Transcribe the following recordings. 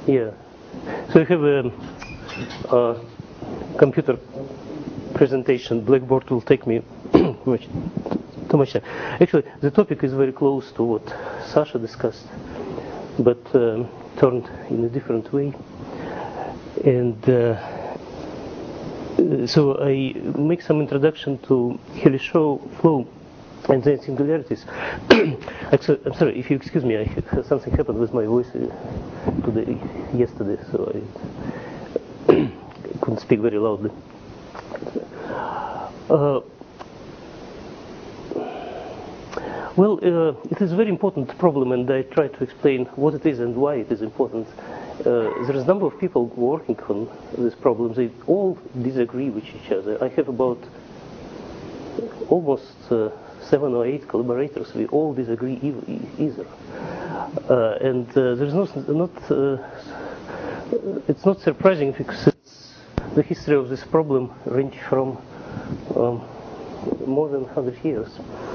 Yeah. So I have a computer presentation. Blackboard will take me too much time. Actually, the topic is very close to what Sasha discussed, but turned in a different way. And so I make some introduction to Heli-Shaw flow and then singularities. Actually, I'm sorry, if you excuse me, something happened with my voice yesterday, so I couldn't speak very loudly. It is a very important problem, and I try to explain what it is and why it is important. There is a number of people working on this problem. They all disagree with each other. I have about almost 7 or 8 collaborators. We all disagree either. And there's it's not surprising because the history of this problem ranges from more than 100 years.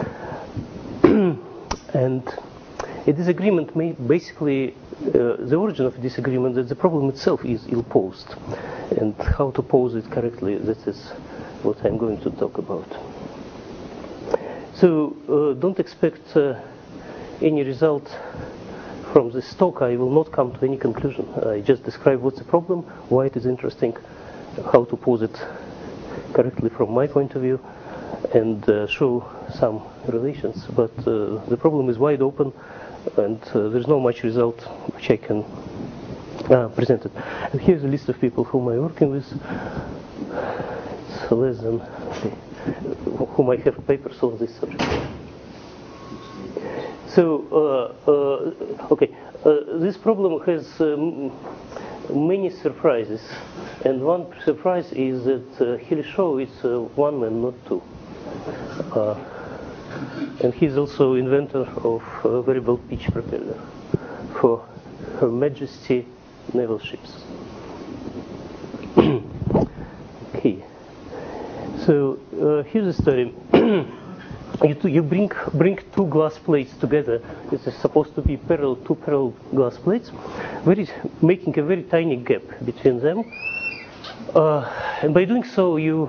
And a disagreement may basically, the origin of a disagreement that the problem itself is ill-posed, and how to pose it correctly, that is what I'm going to talk about. So don't expect any result from this talk. I will not come to any conclusion. I just describe what's the problem, why it is interesting, how to pose it correctly from my point of view, and show some relations. But the problem is wide open, and there's not much result which I can present it. And here's a list of people whom I'm working with. It's less than whom I have papers on this subject. So, this problem has many surprises, and one surprise is that Heli-Shaw is one man, not two. And he's also inventor of a variable pitch propeller for Her Majesty naval ships. Okay, so here's the story. You bring two glass plates together. This is supposed to be two parallel glass plates, making a very tiny gap between them. And by doing so, you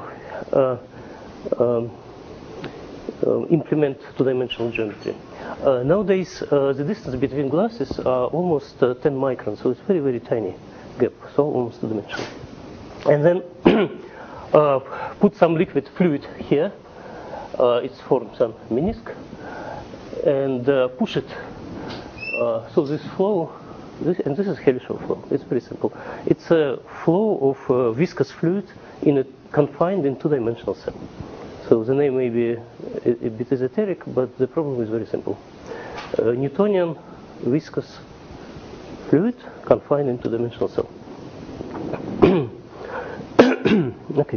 implement two-dimensional geometry. Nowadays, the distance between glasses are almost 10 microns, so it's very, very tiny gap, so almost two-dimensional. And then put some liquid fluid here. It's formed some menisc, and push it. So this flow, this is Heli-Shaw flow. It's very simple. It's a flow of viscous fluid confined in two-dimensional cell. So the name may be a bit esoteric, but the problem is very simple. Newtonian viscous fluid confined in two-dimensional cell. Okay.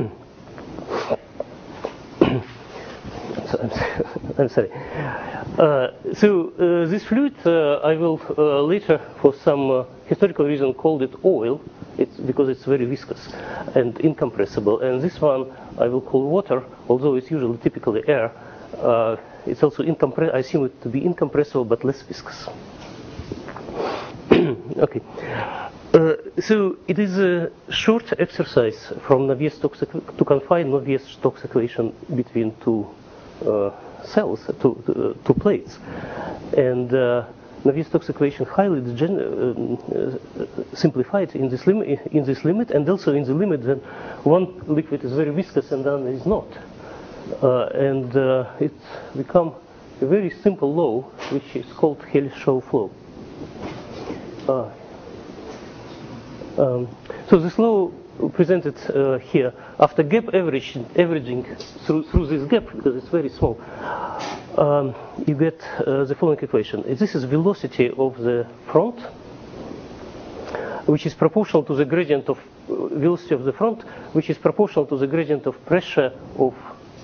I'm sorry. This fluid, I will later, for some historical reason, called it oil. It's because it's very viscous and incompressible. And this one I will call water, although it's usually typically air. It's also I assume it to be incompressible but less viscous. Okay. So it is a short exercise from Navier-Stokes to confine Navier-Stokes equation between two cells, two plates, and Navier-Stokes equation highly simplified in this limit, and also in the limit that one liquid is very viscous and the other is not, and it's become a very simple law which is called Heli-Shaw flow. So this law presented here after gap averaging through this gap, because it's very small, you get the following equation. This is velocity of the front, which is proportional to the gradient of velocity of the front, which is proportional to the gradient of pressure of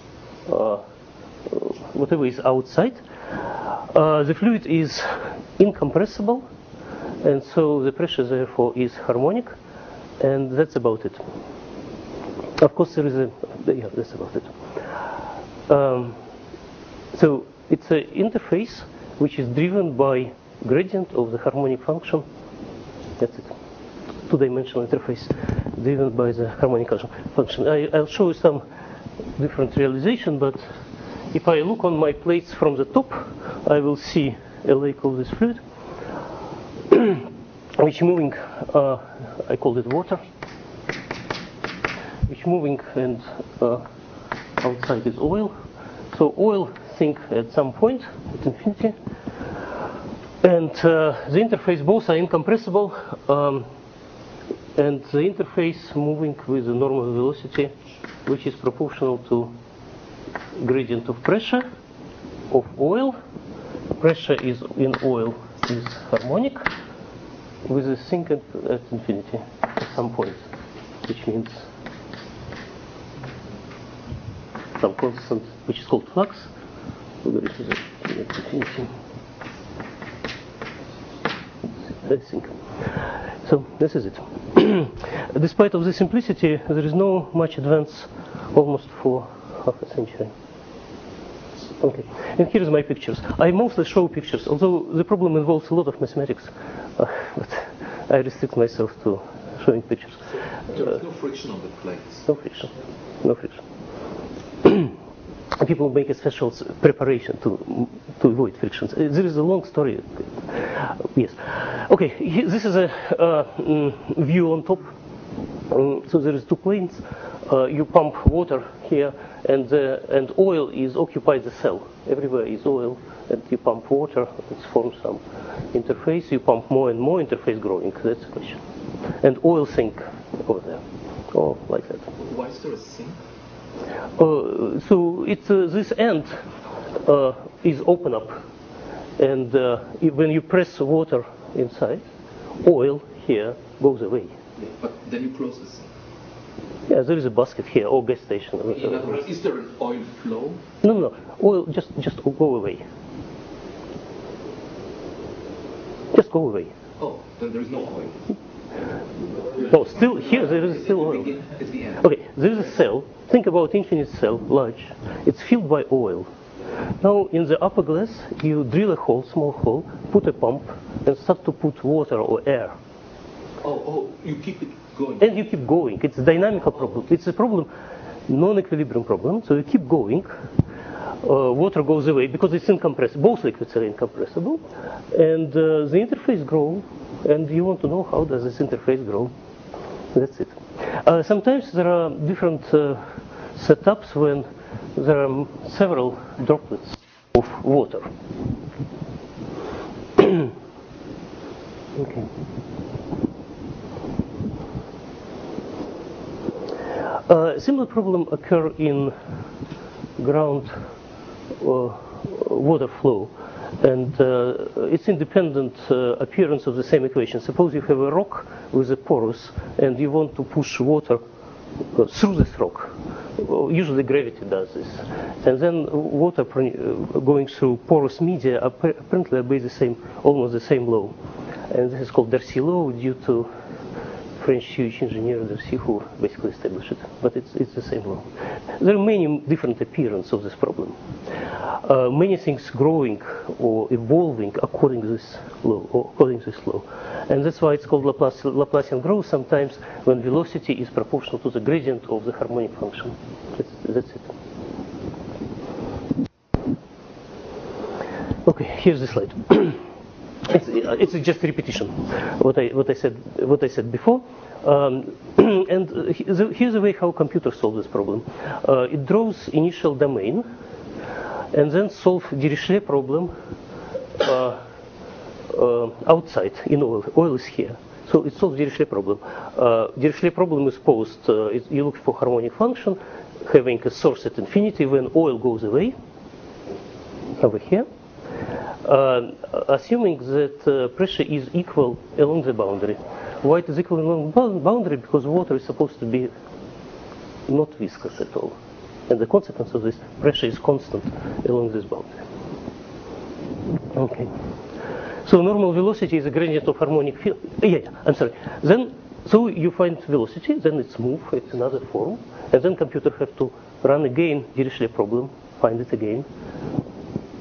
whatever is outside. The fluid is incompressible, and so the pressure therefore is harmonic, and that's about it. Of course, there is that's about it. So it's an interface which is driven by gradient of the harmonic function That's it. Two-dimensional interface driven by the harmonic function. I'll show you some different realization, but if I look on my plates from the top, I will see a lake of this fluid, which moving, I call it water, which moving, and outside is oil. So oil sink at some point at infinity, and the interface both are incompressible, and the interface moving with the normal velocity, which is proportional to gradient of pressure of oil. Pressure is in oil is harmonic with a sink at infinity at some point, which means some constant which is called flux. Logarithm at infinity. I think. So this is it. Despite of the simplicity, there is no much advance almost for half a century. Okay, and here's my pictures. I mostly show pictures, although the problem involves a lot of mathematics, but I restrict myself to showing pictures. So there is no friction on the plates? No friction. No friction. People make a special preparation to avoid frictions. There is a long story. Yes. Okay, this is a view on top. So there is two planes. You pump water here, and oil is occupied the cell. Everywhere is oil, and you pump water. It forms some interface. You pump more and more, interface growing. That's the question. And oil sink over there, oh, like that. Why is there a sink? So it's this end is open up, and when you press water inside, oil here goes away. Yeah, but then you close the sink. Yeah, there is a basket here or gas station. In other words, is there an oil flow? No, oil just go away. Just go away. Oh, then there is no oil. No, still here there is still oil. At the end. Okay, there is a cell. Think about infinite cell, large. It's filled by oil. Now in the upper glass, you drill a hole, small hole, put a pump, and start to put water or air. Oh, you keep it going. And you keep going. It's a dynamical problem. It's a problem, non-equilibrium problem. So you keep going. Water goes away because it's incompressible. Both liquids are incompressible, and the interface grows. And you want to know how does this interface grow? That's it. Sometimes there are different setups when there are several droplets of water. Okay. Similar problem occur in ground water flow, and it's independent appearance of the same equation. Suppose you have a rock with a porous, and you want to push water through this rock. Usually gravity does this, and then water going through porous media apparently obey the same, almost the same law, and this is called Darcy law due to French Jewish engineer Darcy who basically established it, but it's the same law. There are many different appearances of this problem. Many things growing or evolving according to this law, and that's why it's called Laplacian growth. Sometimes when velocity is proportional to the gradient of the harmonic function. That's it. Okay, here's the slide. It's just repetition what I said before, and here's the way how computers solve this problem. It draws initial domain, and then solve Dirichlet problem outside in oil. Oil is here, so it solves Dirichlet problem. Dirichlet problem is posed. You look for harmonic function having a source at infinity when oil goes away over here. Assuming that pressure is equal along the boundary. Why it is equal along the boundary? Because water is supposed to be not viscous at all. And the consequence of this, pressure is constant along this boundary. Okay. So normal velocity is a gradient of harmonic field. I'm sorry. Then, so you find velocity, then it's move, it's another form. And then computer have to run again Dirichlet problem, find it again.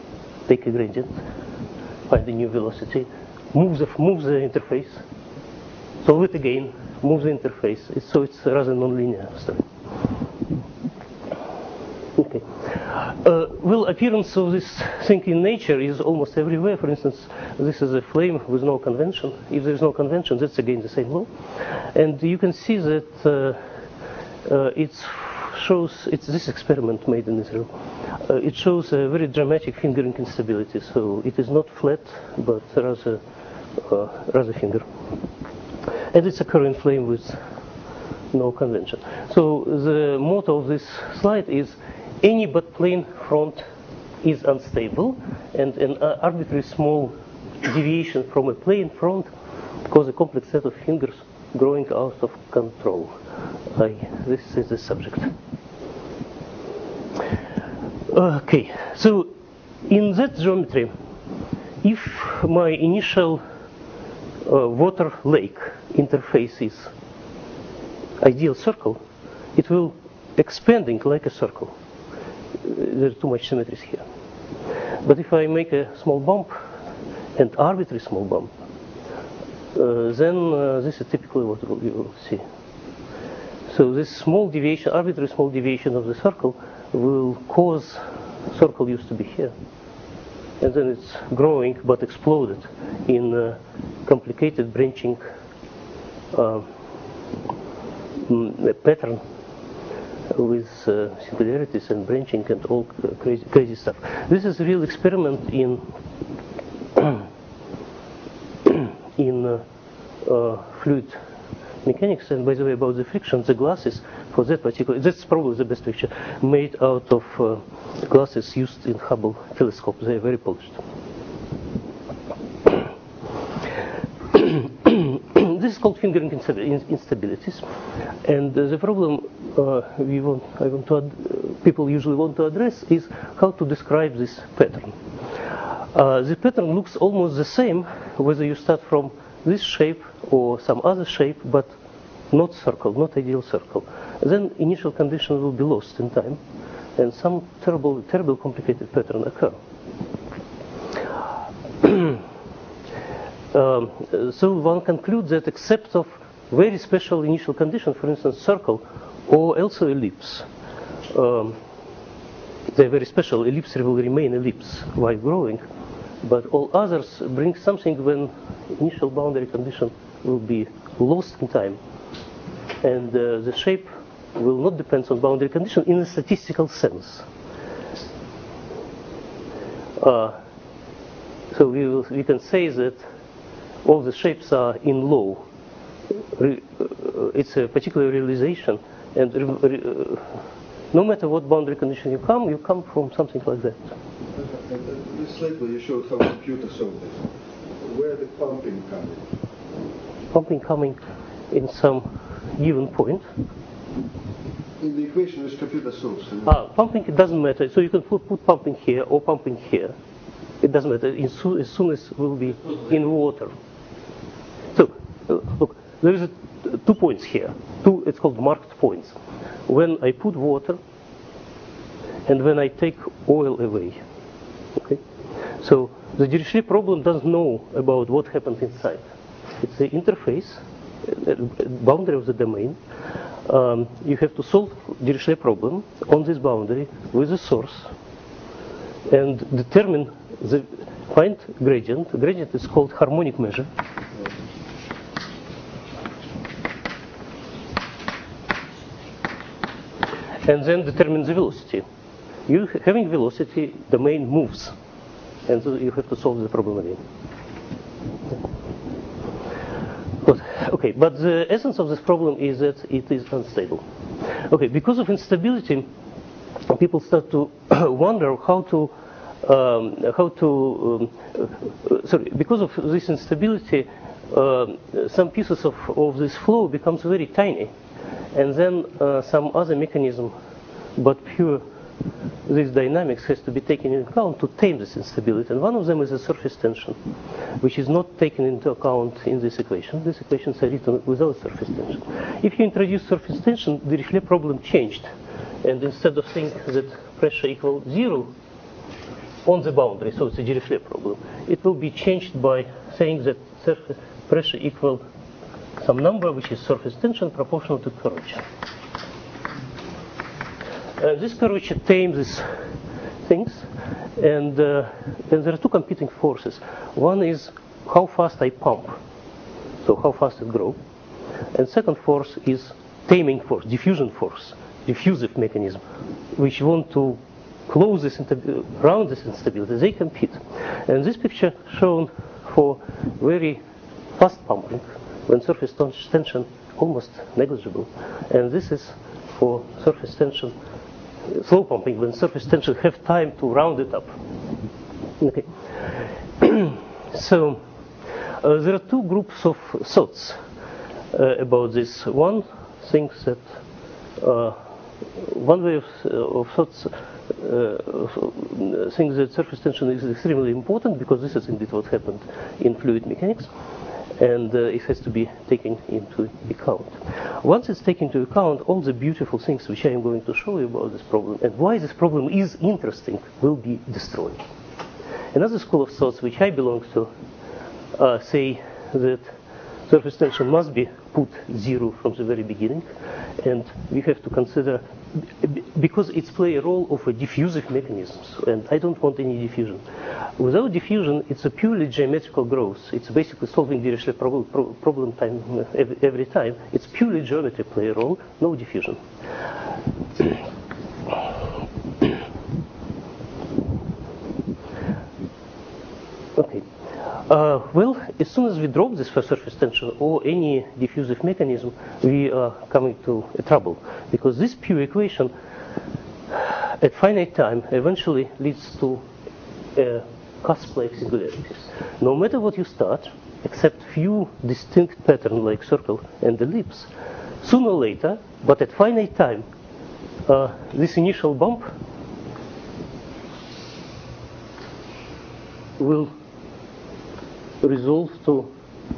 Take a gradient, find the new velocity, move the interface, solve it again, move the interface. So it's rather non-linear story. Okay. Well, appearance of this thing in nature is almost everywhere. For instance, this is a flame with no convention. If there is no convention, that's again the same law. And you can see that it's this experiment made in Israel. It shows a very dramatic fingering instability. So it is not flat, but rather finger. And it's a current flame with no convention. So the motto of this slide is any but plane front is unstable, and an arbitrary small deviation from a plane front causes a complex set of fingers growing out of control. This is the subject. Okay, so in that geometry, if my initial water lake interface is ideal circle, it will expanding like a circle. There's too much symmetries here. But if I make a small bump, and arbitrary small bump, then this is typically what you will see. So this small deviation, arbitrary small deviation of the circle will cause circle used to be here. And then it's growing but exploded in a complicated branching pattern with singularities and branching and all crazy stuff. This is a real experiment in fluid mechanics. And by the way, about the friction, the glasses for that particular, that's probably the best picture, made out of glasses used in Hubble telescope. They're very polished. This is called fingering instabilities, and the problem people usually want to address is how to describe this pattern. The pattern looks almost the same whether you start from this shape or some other shape, but not circle, not ideal circle. Then initial conditions will be lost in time, and some terrible complicated pattern occur. So one concludes that except of very special initial condition, for instance, circle, or also ellipse, they're very special. Ellipse will remain ellipse while growing, but all others bring something when initial boundary condition will be lost in time, and the shape will not depend on boundary condition in a statistical sense. So we can say that all the shapes are in law. It's a particular realization, and no matter what boundary condition you come from something like that. This slide where you showed how computer solved it, where the pumping coming? Pumping coming in some given point. In the equation which computer solves. Pumping, it doesn't matter. So you can put pumping here or pumping here. It doesn't matter. As soon as it will be in water. So look, there is 2 points here. It's called marked points. When I put water and when I take oil away. Okay. So the Dirichlet problem doesn't know about what happened inside. It's the interface, boundary of the domain. You have to solve Dirichlet problem on this boundary with the source and determine find gradient. The gradient is called harmonic measure. And then determine the velocity. You having velocity, domain moves, and so you have to solve the problem again. Good. Okay, but the essence of this problem is that it is unstable. Okay, because of instability, people start to wonder because of this instability, some pieces of this flow becomes very tiny, and then some other mechanism, but pure this dynamics has to be taken into account to tame this instability. And one of them is the surface tension, which is not taken into account in this equation. These equations are written without surface tension. If you introduce surface tension, the Dirichlet problem changed. And instead of saying that pressure equals 0 on the boundary, so it's a Dirichlet problem, it will be changed by saying that surface pressure equals some number which is surface tension proportional to curvature. This curvature tames these things, and there are two competing forces. One is how fast I pump, so how fast it grows, and second force is taming force, diffusion force, diffusive mechanism, which want to close this around this instability. They compete, and this picture shown for very fast pumping when surface tension almost negligible, and this is for surface tension slow pumping when surface tension have time to round it up. Okay. So there are two groups of thoughts about this. One thinks that one way of thoughts thinks that surface tension is extremely important because this is indeed what happened in fluid mechanics, and it has to be taken into account. Once it's taken into account, all the beautiful things which I am going to show you about this problem and why this problem is interesting will be destroyed. Another school of thoughts which I belong to say that surface tension must be put zero from the very beginning, and we have to consider, because it's play a role of a diffusive mechanisms, and I don't want any diffusion. Without diffusion, it's a purely geometrical growth. It's basically solving Dirichlet problem time every time. It's purely geometry play a role, no diffusion. Okay. Well, as soon as we drop this for surface tension or any diffusive mechanism, we are coming to a trouble, because this pure equation at finite time eventually leads to cusp-like singularities. No matter what you start, except few distinct patterns like circle and ellipse, sooner or later, but at finite time, this initial bump will resolve to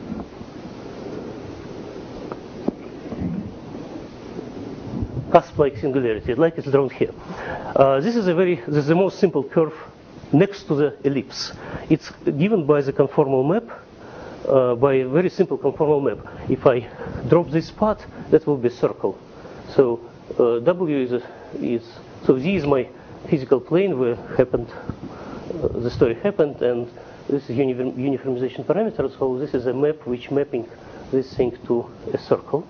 cusp-like singularity, like it's drawn here. This is the most simple curve next to the ellipse. It's given by the conformal map, by a very simple conformal map. If I drop this part, that will be a circle. So W so Z is my physical plane where the story happened, and this is uniformization parameter. So this is a map which mapping this thing to a circle.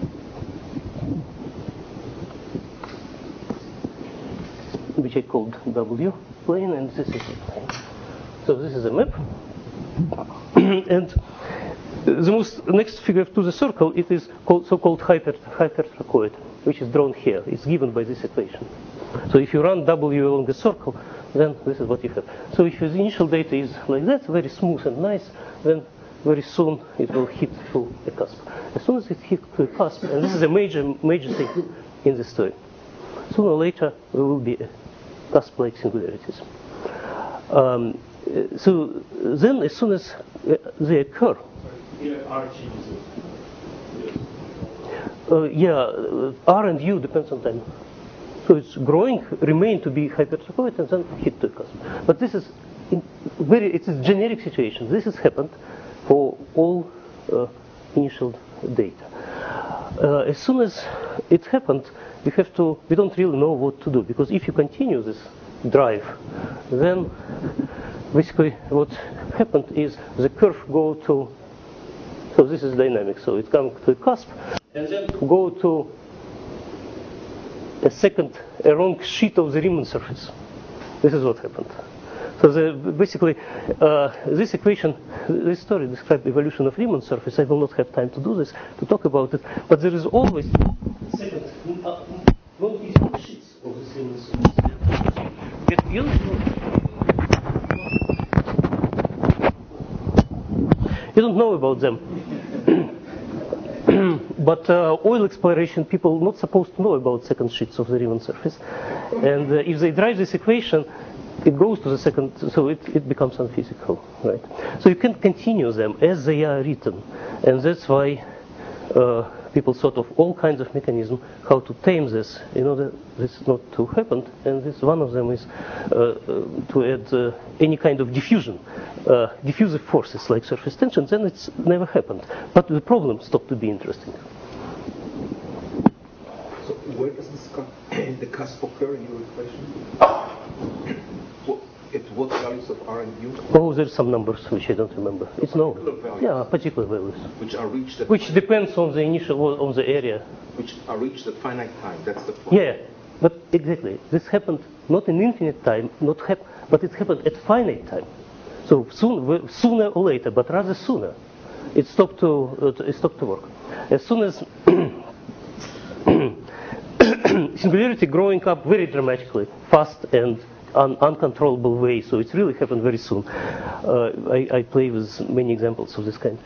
Which I called W plane, and this is the plane. So this is a map. And the most next figure to the circle, it is so-called hypertrachoid, which is drawn here. It's given by this equation. So if you run W along the circle, then this is what you have. So if the initial data is like that, very smooth and nice, then very soon it will hit to a cusp. As soon as it hits to a cusp, and this is a major thing in the story, sooner or later there will be cusp-like singularities. So then, as soon as they occur, R changes. R and U depends on time. So it's growing, remain to be hypertrachoid, and then hit to a cusp. But this is it's a generic situation. This has happened for all initial data. As soon as it happened, we don't really know what to do, because if you continue this drive, then basically what happened is the curve go to, so this is dynamic, so it comes to a cusp, and then go to a wrong sheet of the Riemann surface. This is what happened. So basically, this equation, this story describes the evolution of Riemann surface. I will not have time to do this, to talk about it, but there is always wrong piece of sheets of this Riemann surface. You don't know about them. But oil exploration people not supposed to know about second sheets of the Riemann surface. And if they drive this equation, it goes to the second, so it becomes unphysical, right? So you can continue them as they are written. And that's why people thought of all kinds of mechanisms how to tame this in order this not to happen. And this one of them is to add any kind of diffusion, diffusive forces like surface tension. Then it's never happened. But the problem stopped to be interesting. So where does this the cusp occur in your equation? At what values of R and U? Oh, there's some numbers which I don't remember. It's known. Values. Yeah, particular values. Which are reached at Which depends on the initial, on the area. which are reached at finite time. That's the point. Yeah, but exactly. This happened not in infinite time, but it happened at finite time. So sooner or later, but rather sooner, it stopped to work. As soon as singularity growing up very dramatically, fast and uncontrollable way, so it really happened very soon. I play with many examples of this kind.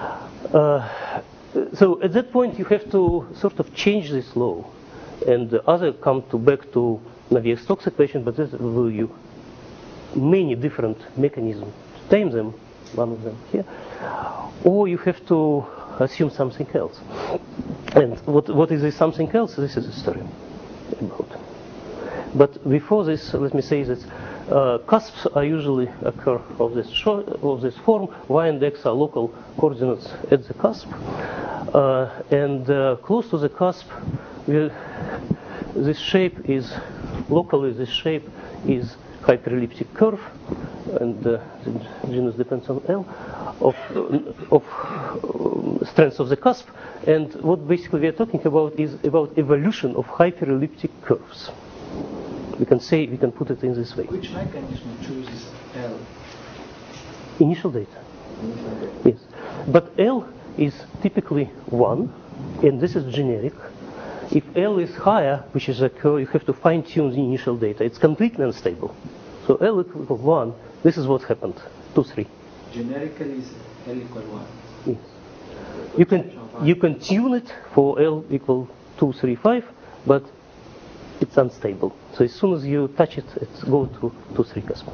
So at that point you have to sort of change this law, and the other come back to Navier-Stokes equation, but this will you many different mechanisms to tame them, one of them here, or you have to assume something else. And what is this something else? This is a story about. But before this, let me say that cusps are usually occur of this form. Y and X are local coordinates at the cusp, and close to the cusp, this shape is locally. This shape is hyperelliptic curve, and the genus depends on L of strength of the cusp. And what basically we are talking about is about evolution of hyperelliptic curves. We can put it in this way. Which mechanism chooses L? Initial data. Yes. But L is typically 1, and this is generic. If L is higher, which is a curve, you have to fine-tune the initial data. It's completely unstable. So L equal 1, this is what happened, 2, 3. Generically is L equal 1. Yes. You can tune it for L equal 2, 3, 5, but it's unstable. So as soon as you touch it, it's go to 2, 3 cusp.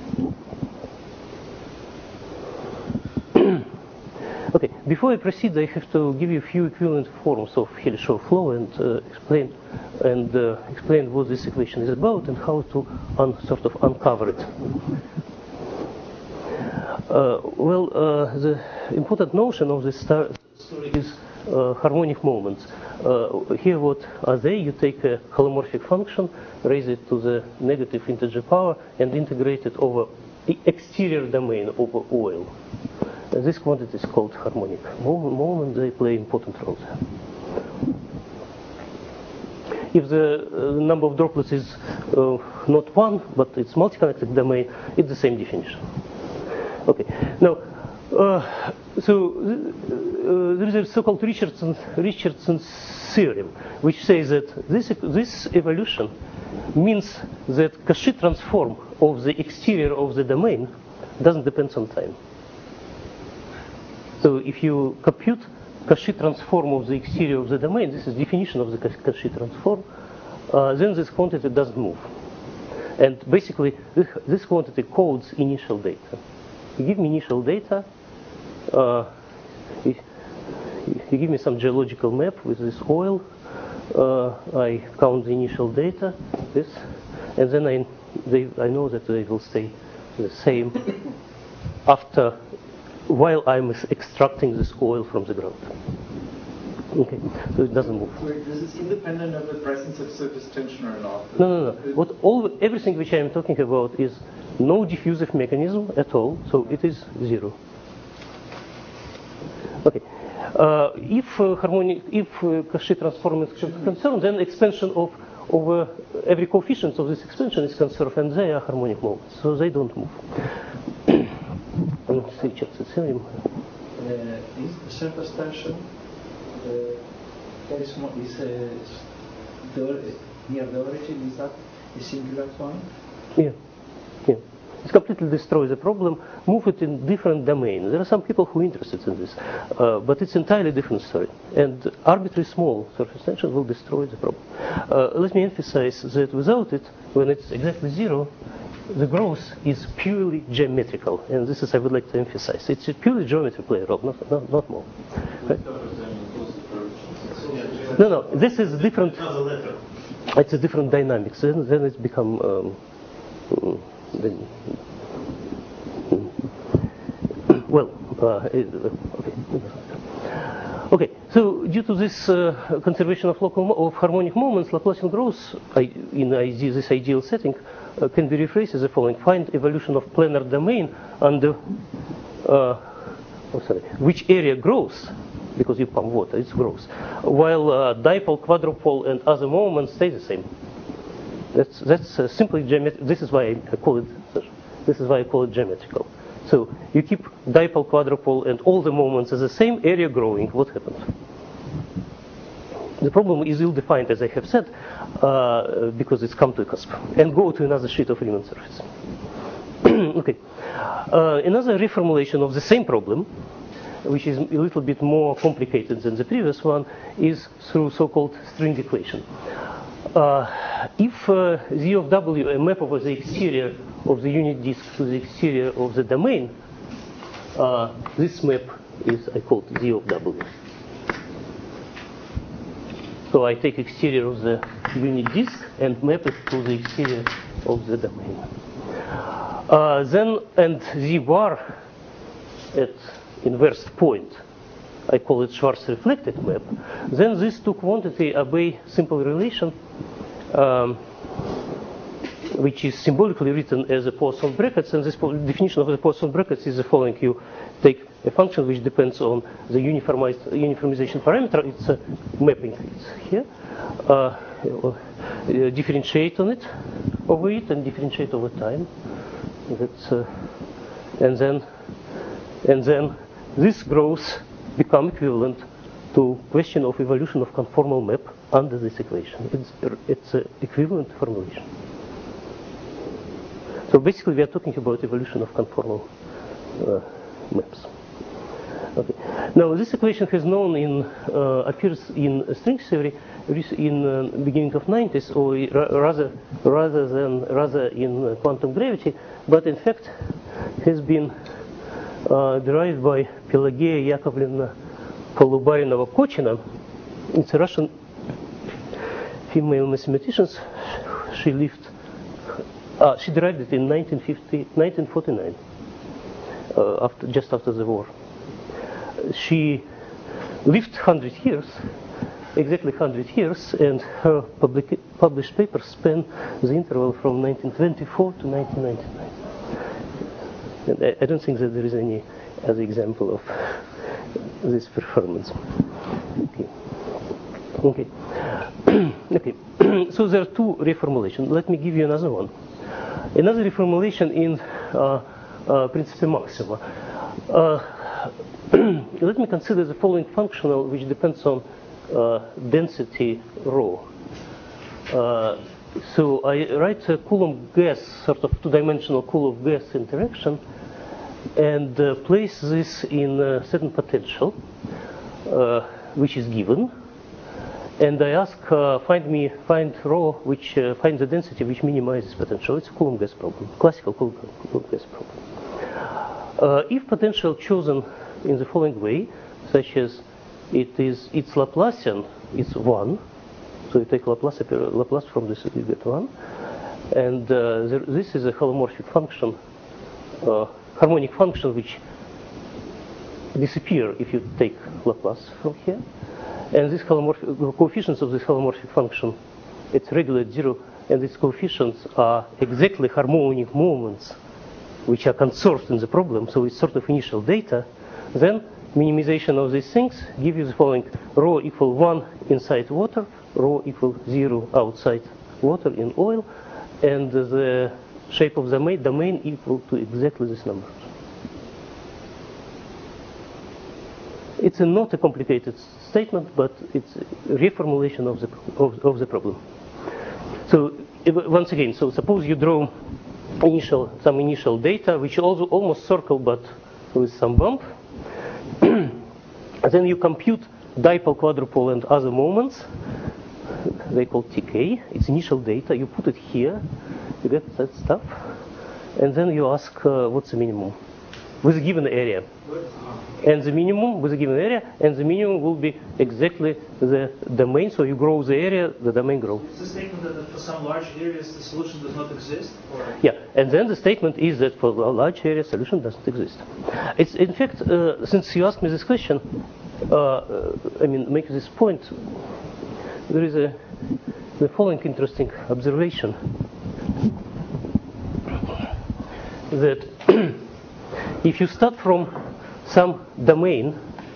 Okay, before I proceed, I have to give you a few equivalent forms of Hilleshov flow and explain what this equation is about and how to sort of uncover it. The important notion of this story is harmonic moments. Here, what are they? You take a holomorphic function, raise it to the negative integer power, and integrate it over the exterior domain over OL. This quantity is called harmonic moment. They play important roles. If the number of droplets is not 1, but it's multi-connected domain, it's the same definition. Okay. Now, there is a so-called Richardson theorem, which says that this evolution means that Cauchy transform of the exterior of the domain doesn't depend on time. So if you compute Cauchy transform of the exterior of the domain, this is definition of the Cauchy transform, then this quantity doesn't move. And basically, this quantity codes initial data. You give me initial data, you give me some geological map with this oil, I count the initial data, this, and then I know that they will stay the same while I'm extracting this oil from the ground. Okay, so it doesn't move. Wait, this is independent of the presence of surface tension or not? No. Everything which I am talking about is no diffusive mechanism at all, so it is 0. Okay. If Cauchy transform is concerned, then expansion over every coefficient of this expansion is conserved, and they are harmonic moments, so they don't move. Richardson theorem. Is the surface tension very small? Is near the origin? Is that a singular point? Yeah. It completely destroys the problem. Move it in different domain. There are some people who are interested in this, but it's entirely different story. And arbitrary small surface tension will destroy the problem. Let me emphasize that without it, when it's exactly 0, the growth is purely geometrical, and this is I would like to emphasize. It's a purely geometry play role, not more. Right? No, this is different. Another letter. It's a different dynamics. Then it's become. Okay. So due to this conservation of harmonic moments, Laplacian growth in this ideal setting can be rephrased as the following: find evolution of planar domain under which area grows, because you pump water, it's grows, while dipole, quadrupole, and other moments stay the same. That's simply geometric. This is why I call it geometrical. So you keep dipole, quadrupole, and all the moments as the same area growing. What happens? The problem is ill-defined, as I have said, because it's come to a cusp. And go to another sheet of Riemann surface. Okay. Another reformulation of the same problem, which is a little bit more complicated than the previous one, is through so-called string equation. If Z of W, a map over the exterior of the unit disk to the exterior of the domain, this map is, I call it Z of W. So I take exterior of the unit disk and map it to the exterior of the domain. Then, and Z bar at inverse point, I call it Schwarz reflected map. Then these two quantities obey simple relation, which is symbolically written as a Poisson brackets. And this definition of the Poisson brackets is the following: you take a function which depends on the uniformization parameter. It's a mapping. It's here. Differentiate on it, over it, and differentiate over time. That's and then this growth become equivalent to question of evolution of conformal map under this equation. It's an equivalent formulation. So basically, we are talking about evolution of conformal maps. Okay. Now, this equation has known appears in string theory in beginning of 90s, or rather in quantum gravity, but in fact has been derived by Pelageya Yakovlevna Polubarinova-Kochina. It's a Russian female mathematician. She lived. She derived it in 1949, just after the war. She lived 100 years, exactly 100 years, and her published papers span the interval from 1924 to 1999. And I don't think that there is any other example of this performance. Okay. So there are two reformulations. Let me give you another one. Another reformulation in Principe Maxima. Let me consider the following functional, which depends on density rho. So I write a Coulomb gas, sort of two-dimensional Coulomb gas interaction, and place this in a certain potential, which is given. And I ask, find rho, which find the density which minimizes potential. It's a Coulomb gas problem, classical Coulomb gas problem. If potential chosen in the following way, such as its Laplacian is 1, so you take Laplace from this, you get 1, and this is a holomorphic function, harmonic function which disappear if you take Laplace from here. And this coefficients of this holomorphic function, it's regular at 0, and its coefficients are exactly harmonic moments which are conserved in the problem, so it's sort of initial data. Then minimization of these things give you the following: rho equal 1 inside water, rho equal 0 outside water in oil, and the shape of the domain equal to exactly this number. It's not a complicated statement, but it's a reformulation of the problem. So once again, so suppose you draw some initial data, which also almost circle, but with some bump. Then you compute dipole, quadrupole, and other moments. They call TK. It's initial data. You put it here. You get that stuff, and then you ask what's the minimum. with a given area. And the minimum with a given area, and the minimum will be exactly the domain. So you grow the area, the domain grows. Is the statement that for some large areas the solution does not exist? Or? Yeah, and then the statement is that for a large area, solution doesn't exist. It's in fact, since you asked me this question, make this point. There is the following interesting observation that if you start from some domain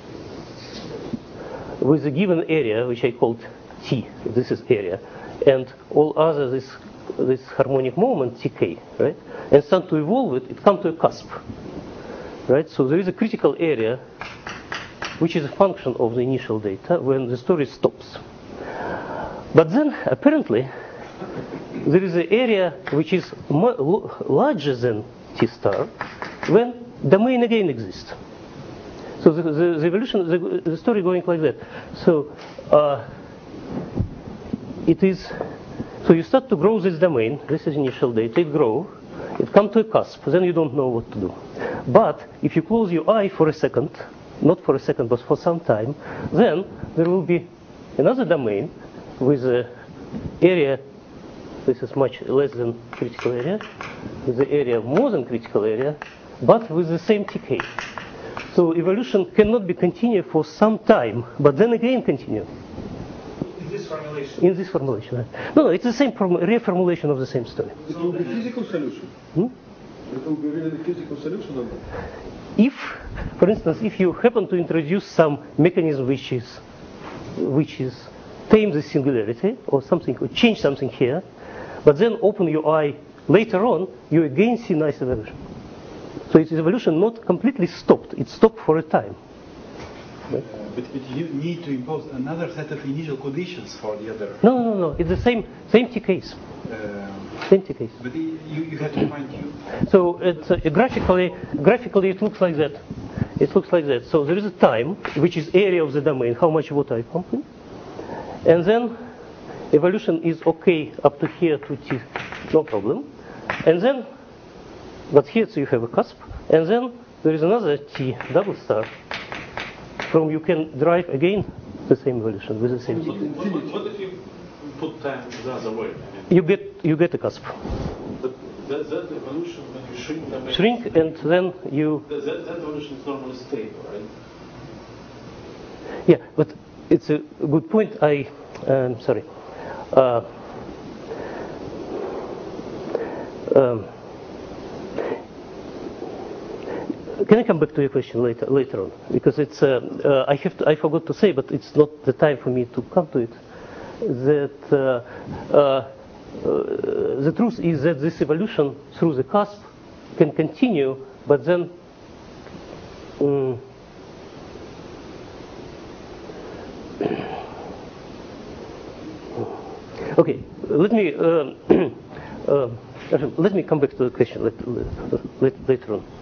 with a given area, which I called T, this is area, and all other this harmonic moment Tk, right? And start to evolve it, it comes to a cusp, right? So there is a critical area, which is a function of the initial data when the story stops. But then apparently there is an area which is larger than T star when domain again exists. So the evolution, the story going like that. So it is. So you start to grow this domain. This is initial data. It grows. It comes to a cusp. Then you don't know what to do. But if you close your eye for a second, not for a second, but for some time, then there will be another domain with an area. This is much less than critical area, with the area more than critical area, but with the same Tk. So evolution cannot be continued for some time, but then again continue. In this formulation? In this formulation. Right? No, it's the same reformulation of the same story. It will be physical solution. It will be really physical solution of that. If, for instance, if you happen to introduce some mechanism which is tame the singularity or something, or change something here, but then open your eye later on, you again see nice evolution. So its evolution not completely stopped; it stopped for a time. Right? But you need to impose another set of initial conditions for the other. No. It's the same TKs. Same TKs. But you have to find you. So it's graphically it looks like that. It looks like that. So there is a time which is area of the domain, how much water I pump in, and then evolution is okay up to here to T, no problem, and then. But here so you have a cusp, and then there is another T double star. From you can drive again the same evolution with the same T. What if you put time the other way? You get a cusp. But that evolution when you shrink them. Shrink and then you. That evolution is normally stable, right? Yeah, but it's a good point. Sorry. Can I come back to your question later on? Because it's I forgot to say, but it's not the time for me to come to it. That the truth is that this evolution through the cusp can continue, but then okay. Let me come back to the question later on.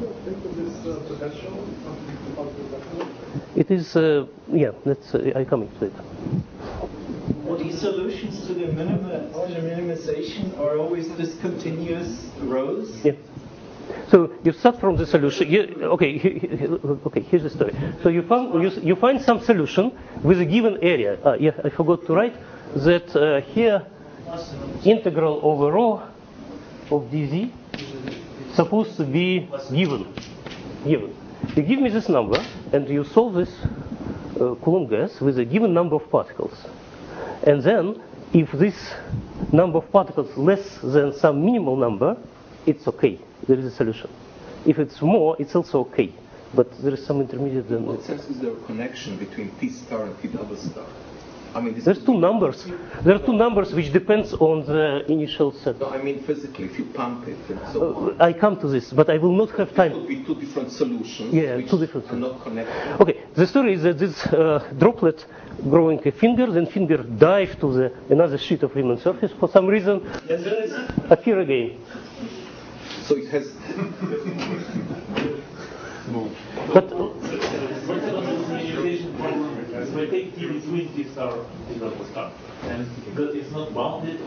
It is, I come to it. Well, these solutions to the minimization are always discontinuous rows? Yeah. So you start from the solution. Here's the story. So you find some solution with a given area. I forgot to write that here integral over rho of dz supposed to be given. You give me this number, and you solve this Coulomb gas with a given number of particles. And then, if this number of particles less than some minimal number, it's okay. There is a solution. If it's more, it's also okay. But there is some intermediate. In what sense is there a connection between T star and T double star? I mean, there's two numbers. There are two numbers which depends on the initial set. No, I mean physically, if you pump it and so on. I come to this, but I will not have time. It could be two different solutions. Yeah, which two different are not connected. Okay, the story is that this droplet growing a finger, then finger dive to another sheet of Riemann surface for some reason, and then it appear again. So it has. But If I take T between T star and T double star, and it's not bounded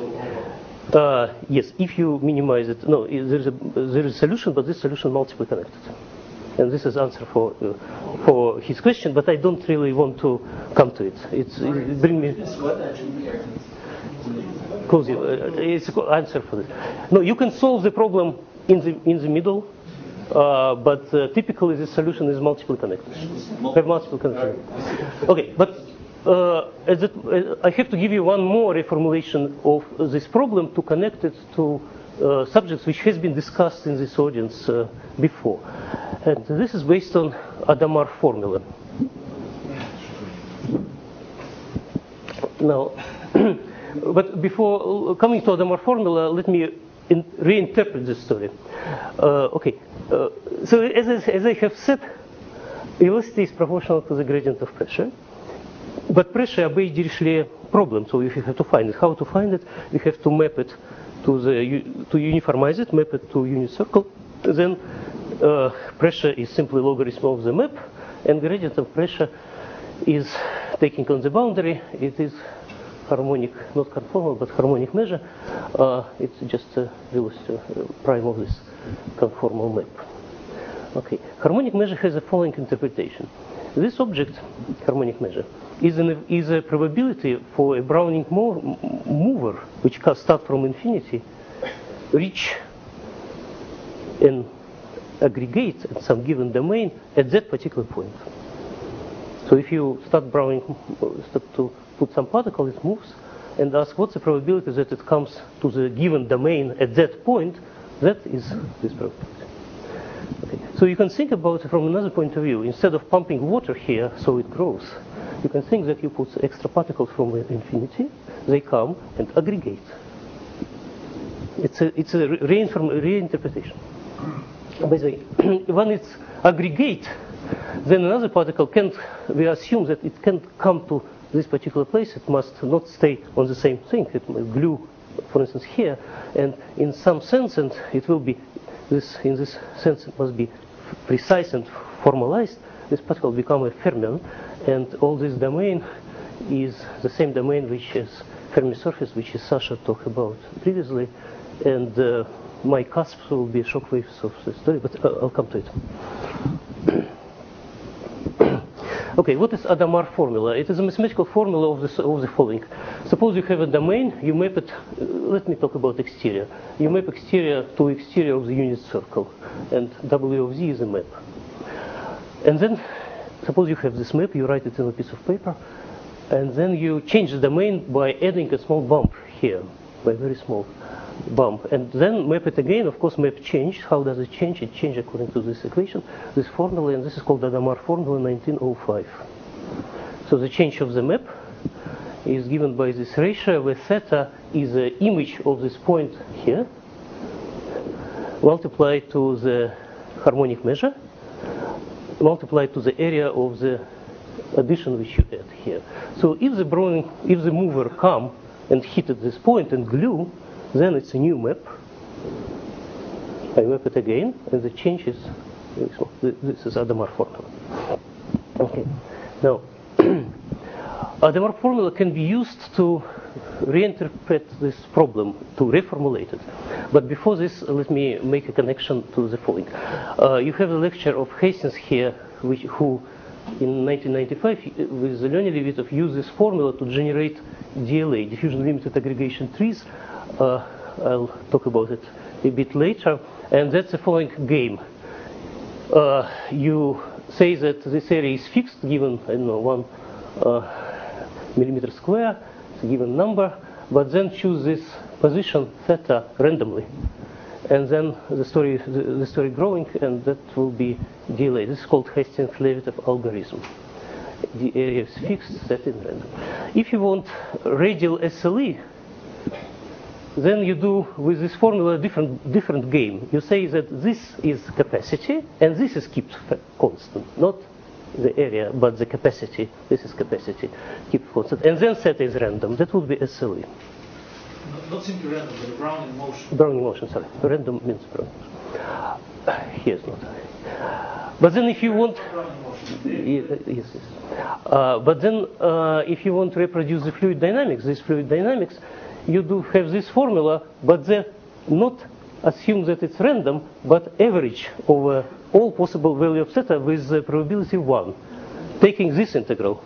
or yes, if you minimize it, no, there is a solution, but this solution multiply connected. And this is answer for his question, but I don't really want to come to it. It bring me close you. It's an answer for this. No, you can solve the problem in the middle, but typically the solution is multiple connectors. Have multiple connectors. Okay, but I have to give you one more reformulation of this problem to connect it to subjects which has been discussed in this audience before. And this is based on Hadamard formula. Now, but before coming to Hadamard formula, let me reinterpret this story. So as I have said, velocity is proportional to the gradient of pressure. But pressure obeys Dirichlet problem, so you have to find it. How to find it? We have to map it to uniformize it, map it to unit circle. Then pressure is simply logarithm of the map, and gradient of pressure is taking on the boundary. It is harmonic, not conformal, but harmonic measure. It's just a velocity prime of this conformal map. Okay, harmonic measure has the following interpretation. This object, harmonic measure, is a probability for a Brownian mover, which can start from infinity, reach an aggregate at some given domain at that particular point. So if you start to put some particle, it moves, and ask what's the probability that it comes to the given domain at that point, that is this probability. Okay. So you can think about it from another point of view. Instead of pumping water here so it grows, you can think that you put extra particles from infinity, they come and aggregate. It's a reinterpretation. By the way, when it's aggregate, then another particle we assume that it can't come to this particular place. It must not stay on the same thing. It must glue, for instance, here, and in some sense, and it will be in this sense, it must be precise and formalized. This particle become a fermion, and all this domain is the same domain which is Fermi surface, which is Sasha talked about previously, and my cusps will be shock waves of the story, but I'll come to it. Okay, what is Hadamard formula? It is a mathematical formula of the following. Suppose you have a domain, you map it, let me talk about exterior. You map exterior to exterior of the unit circle, and W of Z is a map. And then, suppose you have this map, you write it in a piece of paper, and then you change the domain by adding a small bump here, by a very small bump, and then map it again. Of course, map changed. How does it change? It changes according to this equation, this formula, and this is called Hadamard formula 1905. So the change of the map is given by this ratio, where theta is the image of this point here, multiplied to the harmonic measure, multiplied to the area of the addition which you add here. So if the mover come and hit at this point and glue, then it's a new map. I map it again, and the change is very small. This is Hadamard formula. Okay. Now, Hadamard formula can be used to reinterpret this problem, to reformulate it. But before this, let me make a connection to the following. You have a lecture of Hastings here, who in 1995 with Leonid Levitov used this formula to generate DLA, diffusion limited aggregation trees. I'll talk about it a bit later. And that's the following game. You say that this area is fixed, given, I don't know, 1 millimeter square, it's a given number, but then choose this position theta randomly. And then the story growing, and that will be DLA. This is called Hastings-Levitov algorithm. The area is fixed, set in random. If you want radial SLE, then you do with this formula a different game. You say that this is capacity, and this is kept constant, not the area, but the capacity. This is capacity, keep constant, and then theta is random. That would be SLE. Not simply random, but Brownian motion. Brownian motion, sorry. Random means Brownian. Here's not. But then if you want... Yes. But then if you want to reproduce the fluid dynamics, you do have this formula, but they're not assume that it's random, but average over all possible value of theta with the probability 1, taking this integral.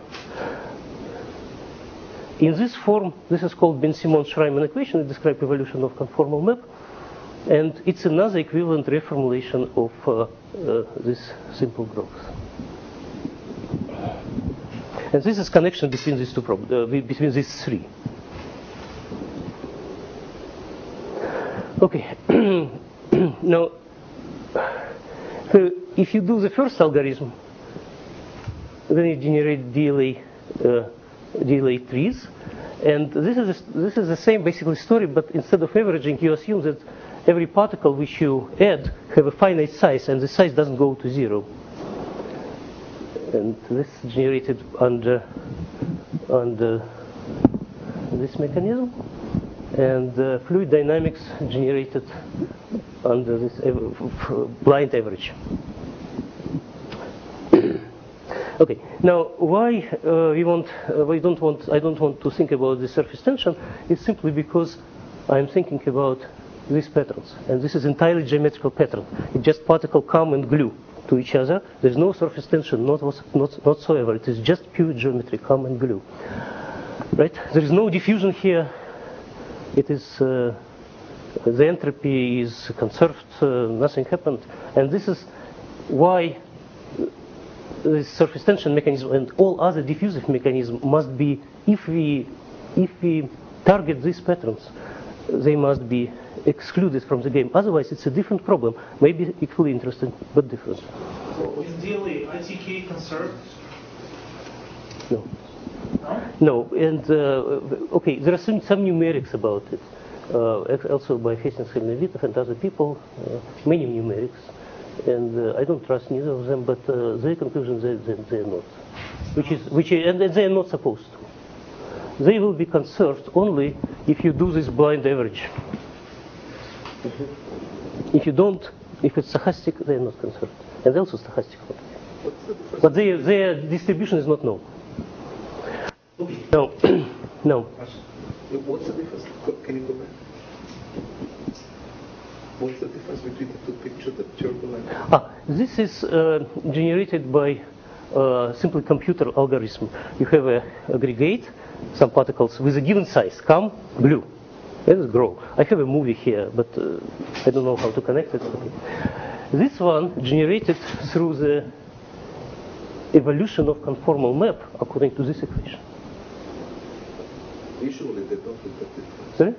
In this form, this is called Ben-Simon-Schreiman equation. It describes evolution of conformal map. And it's another equivalent reformulation of this simple growth. And this is connection between these two between these three. Okay. Now, so if you do the first algorithm, then you generate DLA trees, and this is the same basically story, but instead of averaging, you assume that every particle which you add have a finite size, and the size doesn't go to 0. And this is generated under this mechanism, and fluid dynamics generated under this blind average. Okay. Now, why I don't want to think about the surface tension is simply because I'm thinking about these patterns, and this is entirely geometrical pattern. It's just particle come and glue to each other. There's no surface tension whatsoever. It is just pure geometry, come and glue. Right? There is no diffusion here. It is the entropy is conserved. Nothing happened, and this is why this surface tension mechanism and all other diffusive mechanisms must be, if we target these patterns, they must be excluded from the game. Otherwise, it's a different problem. Maybe equally interesting, but different. So in DLA, ITK conserved? No. No, and okay, there are some numerics about it. Also by Hastings Helmevitov and other people, many numerics. And I don't trust neither of them, but their conclusion that they're not, and they're not supposed to. They will be conserved only if you do this blind average. If you don't, if it's stochastic, they're not conserved, and also stochastic. But their distribution is not known. No, no. What's the difference? Can you go back? What's the difference between the two pictures, the turbulent? This is generated by simple computer algorithm. You have an aggregate, some particles with a given size, come, glue. Let it grow. I have a movie here, but I don't know how to connect it. Okay. This one generated through the evolution of conformal map according to this equation. Usually they don't look at it. Sorry?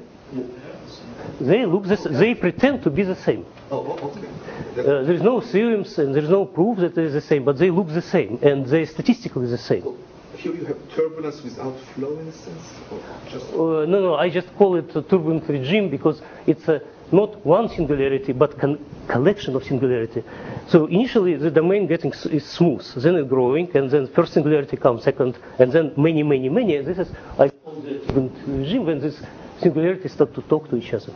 They pretend to be the same. Oh, okay. There is no theorems and there is no proof that they are the same, but they look the same and they statistically the same. So here you have turbulence without flow in a sense? Or just No, I just call it a turbulent regime because it's not one singularity but collection of singularity. So initially the domain is smooth, then it's growing, and then first singularity comes second, and then many. This is, I call the turbulent regime when this singularities start to talk to each other.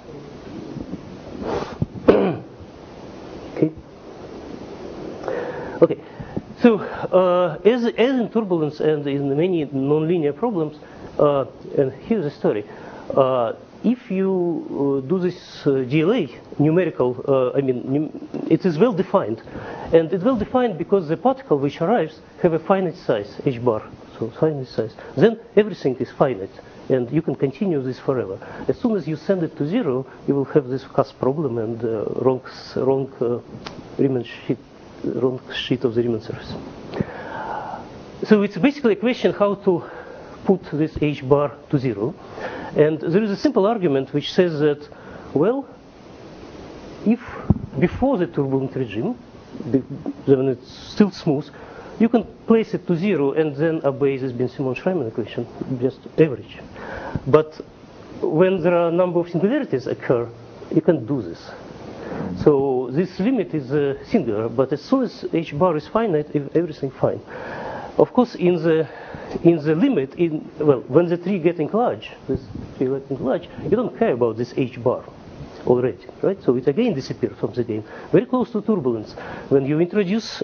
Okay. So as in turbulence and in many nonlinear problems, and here's the story. If you do this DLA numerical, it is well defined, and it's well defined because the particle which arrives have a finite size, h bar, so finite size. Then everything is finite, and you can continue this forever. As soon as you send it to 0, you will have this CAS problem and wrong Riemann sheet of the Riemann surface. So it's basically a question how to put this h bar to 0. And there is a simple argument which says that, well, if before the turbulent regime, when it's still smooth, you can place it to 0 and then obey this Ben-Simon-Schreiman equation, just average. But when there are a number of singularities occur, you can't do this. So this limit is singular, but as soon as h bar is finite, everything fine. Of course, in the limit, when the tree getting large, you don't care about this h bar already, right? So it again disappears from the game. Very close to turbulence. When you introduce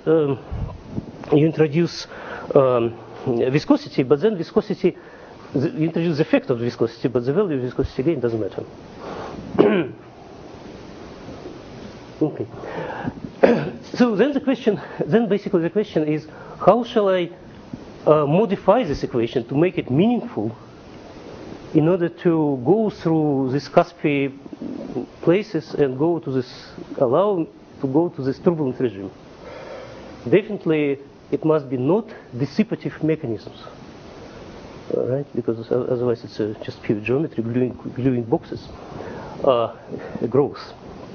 viscosity, but then viscosity, you introduce the effect of viscosity, but the value of viscosity again doesn't matter. Okay. So then basically the question is, how shall I modify this equation to make it meaningful in order to go through these Caspi places and allow to go to this turbulent regime? Definitely, it must be not dissipative mechanisms, right? Because otherwise it's just pure geometry, gluing boxes, growth.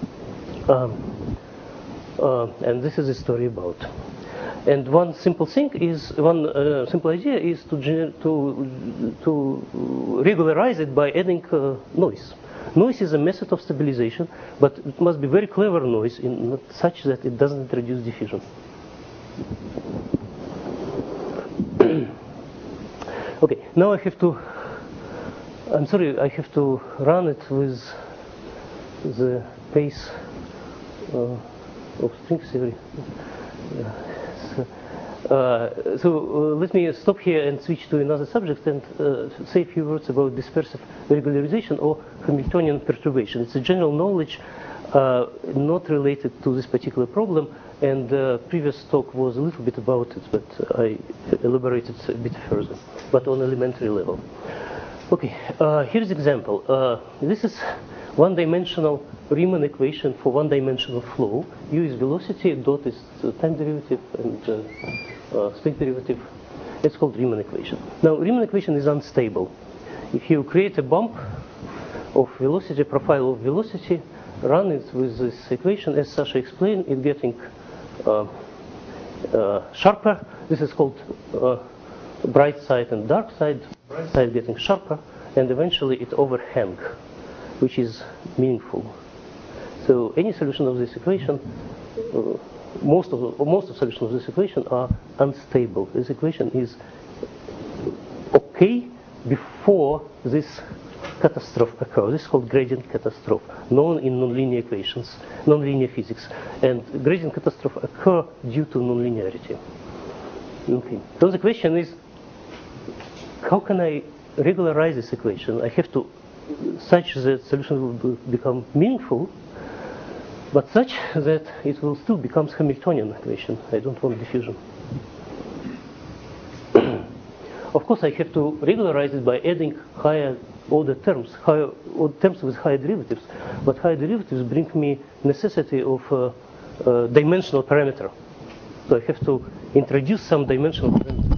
And this is a story about. And one simple idea is to regularize it by adding noise. Noise is a method of stabilization, but it must be very clever noise, not such that it doesn't introduce diffusion. Okay, now I have to run it with the pace of string theory. So let me stop here and switch to another subject and say a few words about dispersive regularization or Hamiltonian perturbation. It's a general knowledge not related to this particular problem, and previous talk was a little bit about it, but I elaborated a bit further, but on elementary level. Okay, here's an example. This is one-dimensional Riemann equation for one-dimensional flow. U is velocity, dot is time derivative, and speed derivative. It's called Riemann equation. Now, Riemann equation is unstable. If you create a bump of velocity, profile of velocity, run it with this equation, as Sasha explained, it's getting sharper. This is called bright side and dark side. Bright side getting sharper, and eventually it overhang, which is meaningful. So any solution of this equation, most of solutions of this equation are unstable. This equation is okay before this catastrophe occurs. This is called gradient catastrophe, known in nonlinear equations, nonlinear physics. And gradient catastrophe occur due to nonlinearity. Okay. So the question is, how can I regularize this equation? I have to such that solution will become meaningful, but such that it will still become Hamiltonian equation. I don't want diffusion. Of course, I have to regularize it by adding higher order terms with higher derivatives. But higher derivatives bring me necessity of dimensional parameter. So I have to introduce some dimensional parameter.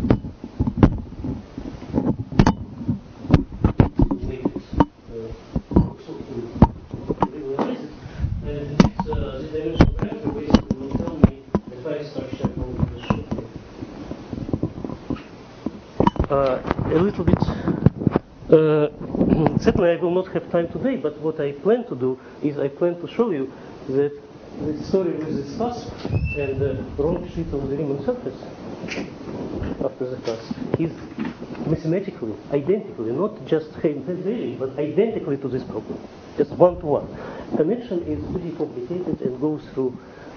A little bit. Certainly, I will not have time today. But what I plan to do is I plan to show you that the story with this cusp and the wrong sheet of the Riemann surface after the cusp is mathematically identically, not just Hegelian, but identically to this problem, just one-to-one. Connection is pretty complicated and goes through.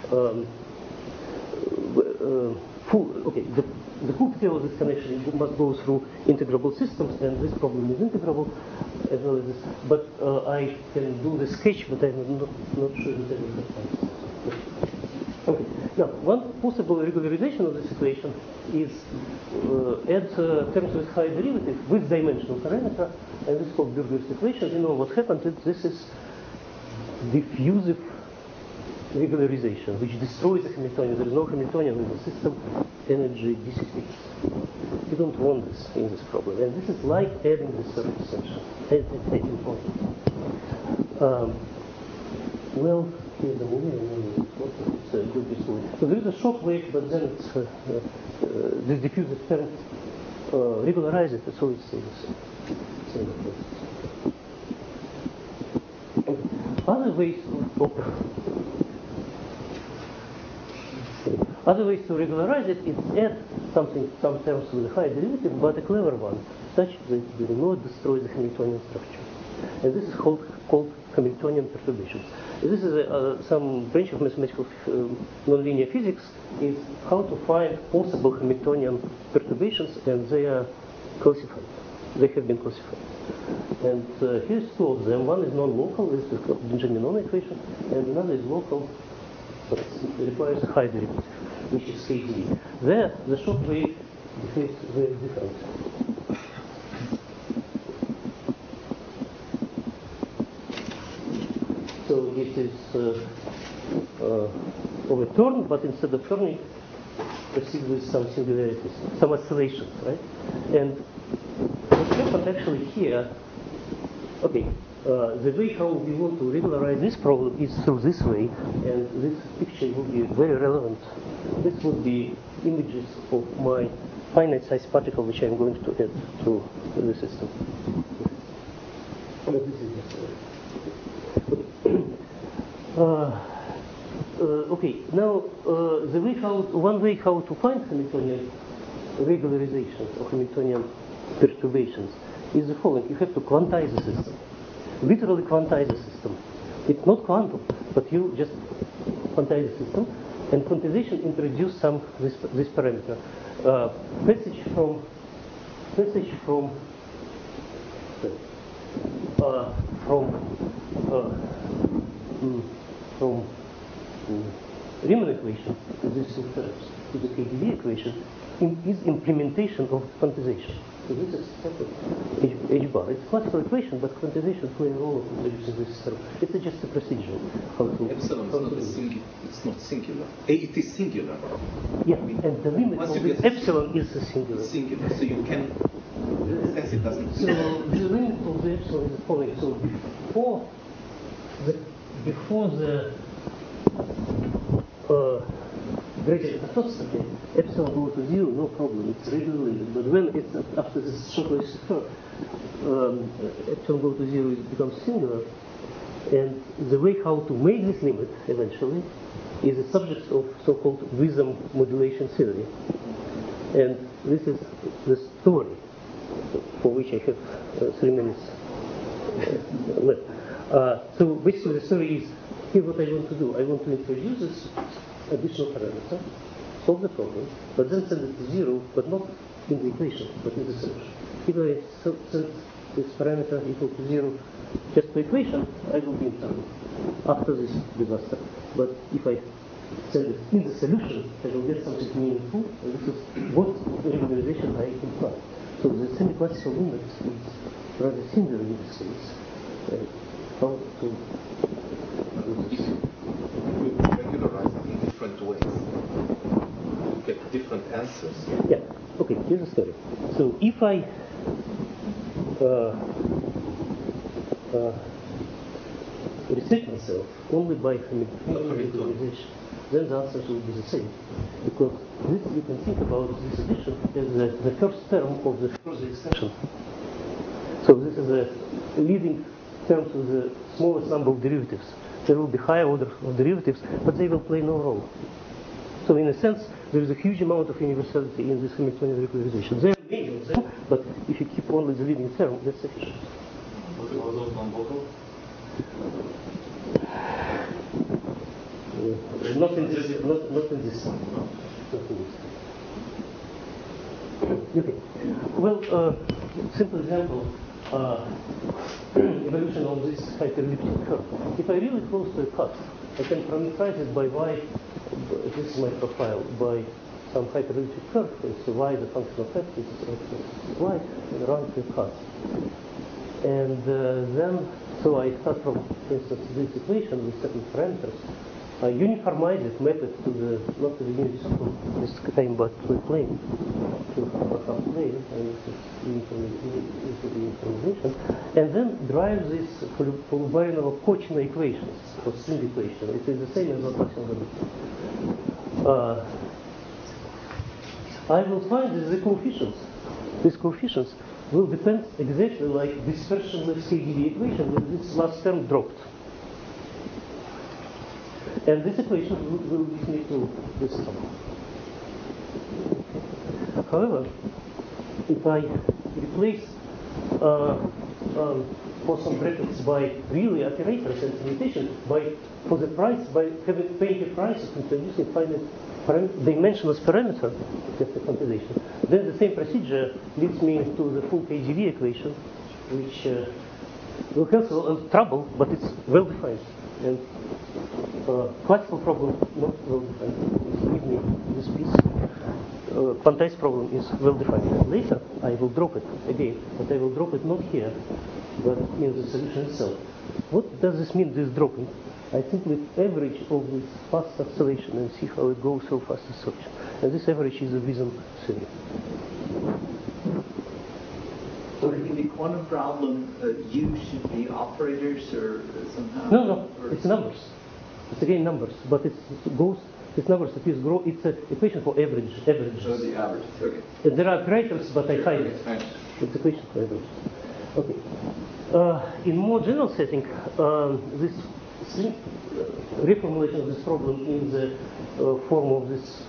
The full scale of this connection must go through integrable systems, and this problem is integrable as well as this. But I can do the sketch, but I'm not sure that I will have time. Okay. Now, one possible regularization of this equation is add terms with high derivative with dimensional parameter, and this is called Burger's equation. You know what happened? This is diffusive regularization, which destroys the Hamiltonian. There is no Hamiltonian in the system. Energy dissipates. You don't want this in this problem. And this is like adding the surface tension. Taking point. Well, here's the movie, and then it's a good story. So there is a shock wave, but then it's this diffusive term regularize it, so it stays. Other ways to regularize it is add some terms with a high derivative, but a clever one, such that it will not destroy the Hamiltonian structure. And this is called Hamiltonian perturbations. This is some branch of mathematical nonlinear physics is how to find possible Hamiltonian perturbations, and they are classified. they have been classified. And here's two of them. One is non-local, this is called Benjamin equation, and another is local, but it requires a high derivative, which is KdV. There, the shock wave behaves very different. So it is overturned, but instead of turning, proceed with some singularities, some oscillations, right? And what happened actually here, okay, the way how we want to regularize this problem is through this way, and this picture will be very relevant. This would be images of my finite size particle, which I'm going to add to the system. This is okay, now one way how to find Hamiltonian regularizations or Hamiltonian perturbations is the following. You have to quantize the system. Literally quantize the system. It's not quantum, but you just quantize the system, and quantization introduce this parameter. Passage from Riemann equation to this two terms, to the KdV equation, is implementation of quantization. So this is H bar. It's a classical equation, but quantization plays a role of introducing this term. It's just a procedure. Epsilon is not a singular. It's not singular. It is singular. Yeah, and the limit of this epsilon is a singular. Singular. So you can. Since it doesn't. So the limit of the epsilon is the following. So before the gradient catastrophe, epsilon goes to 0, no problem, it's regularly limited. But when it's after this shockwave occur, epsilon goes to 0, it becomes singular. And the way how to make this limit eventually is a subject of so-called Witham modulation theory. And this is the story for which I have 3 minutes left. So basically the story is, here's what I want to do. I want to introduce this additional parameter, solve the problem, but then send it to 0, but not in the equation, but in the solution. If I send this parameter equal to 0 just to equation, I will be in trouble after this disaster. But if I send it in the solution, I will get something meaningful, and this is what regularization I imply. So the semi-classical limit is rather singular in this case. How to do this? You regularize it in different ways. You get different answers. Yeah. Okay. Here's the story. So if I restrict myself only by Hamiltonization, then the answers will be the same. Because this, you can think about this addition as the first term of the further extension. So this is the leading term to the smallest number of derivatives. There will be higher order of derivatives, but they will play no role. So in a sense, there is a huge amount of universality in this Hamiltonian regularization. There are many of them, but if you keep only the leading term, that's sufficient. But it was also non-local? Not in this. Not in this. Okay. Well, simple example. Evolution of this hyperelliptic curve. If I really close to a cut, I can parameterize it by y. This is my profile by some hyperelliptic curve. It's y, the function of x, it's y, and around to a cut. And then, so I start from, for instance, this equation with certain parameters. I uniformize it, map it to the, not to the unit circle this time, but to a plane, to a plane, and into the uniformization, and then drive this Polubarinova-Kochina equations, or string equation. It is the same as Laplacian evolution. I will find that the coefficients, these coefficients will depend exactly like dispersionless KdV equation when this last term dropped. And this equation will lead me to this term. However, if I replace for some brackets by really operators and permutation for the price by paying a price of introducing finite dimensionless parameter, just a quantization. Then the same procedure leads me to the full KGV equation, which will have some trouble, but it's well defined. And classical problem not well defined. Give me this piece. Quantized problem is well defined. Later I will drop it again, but I will drop it not here, but in the solution itself. What does this mean, this dropping? I simply average of this fast acceleration and see how it goes so fast as such. And this average is a Wisdom series. So in the quantum problem, U should be operators or somehow? No, it's numbers. It's again numbers, but it goes. It's numbers that is grow. It's an equation for averages. So the average. Okay. And there are operators, but I hide it. Right. It's equation for averages. Okay. In more general setting, this reformulation of this problem in the form of this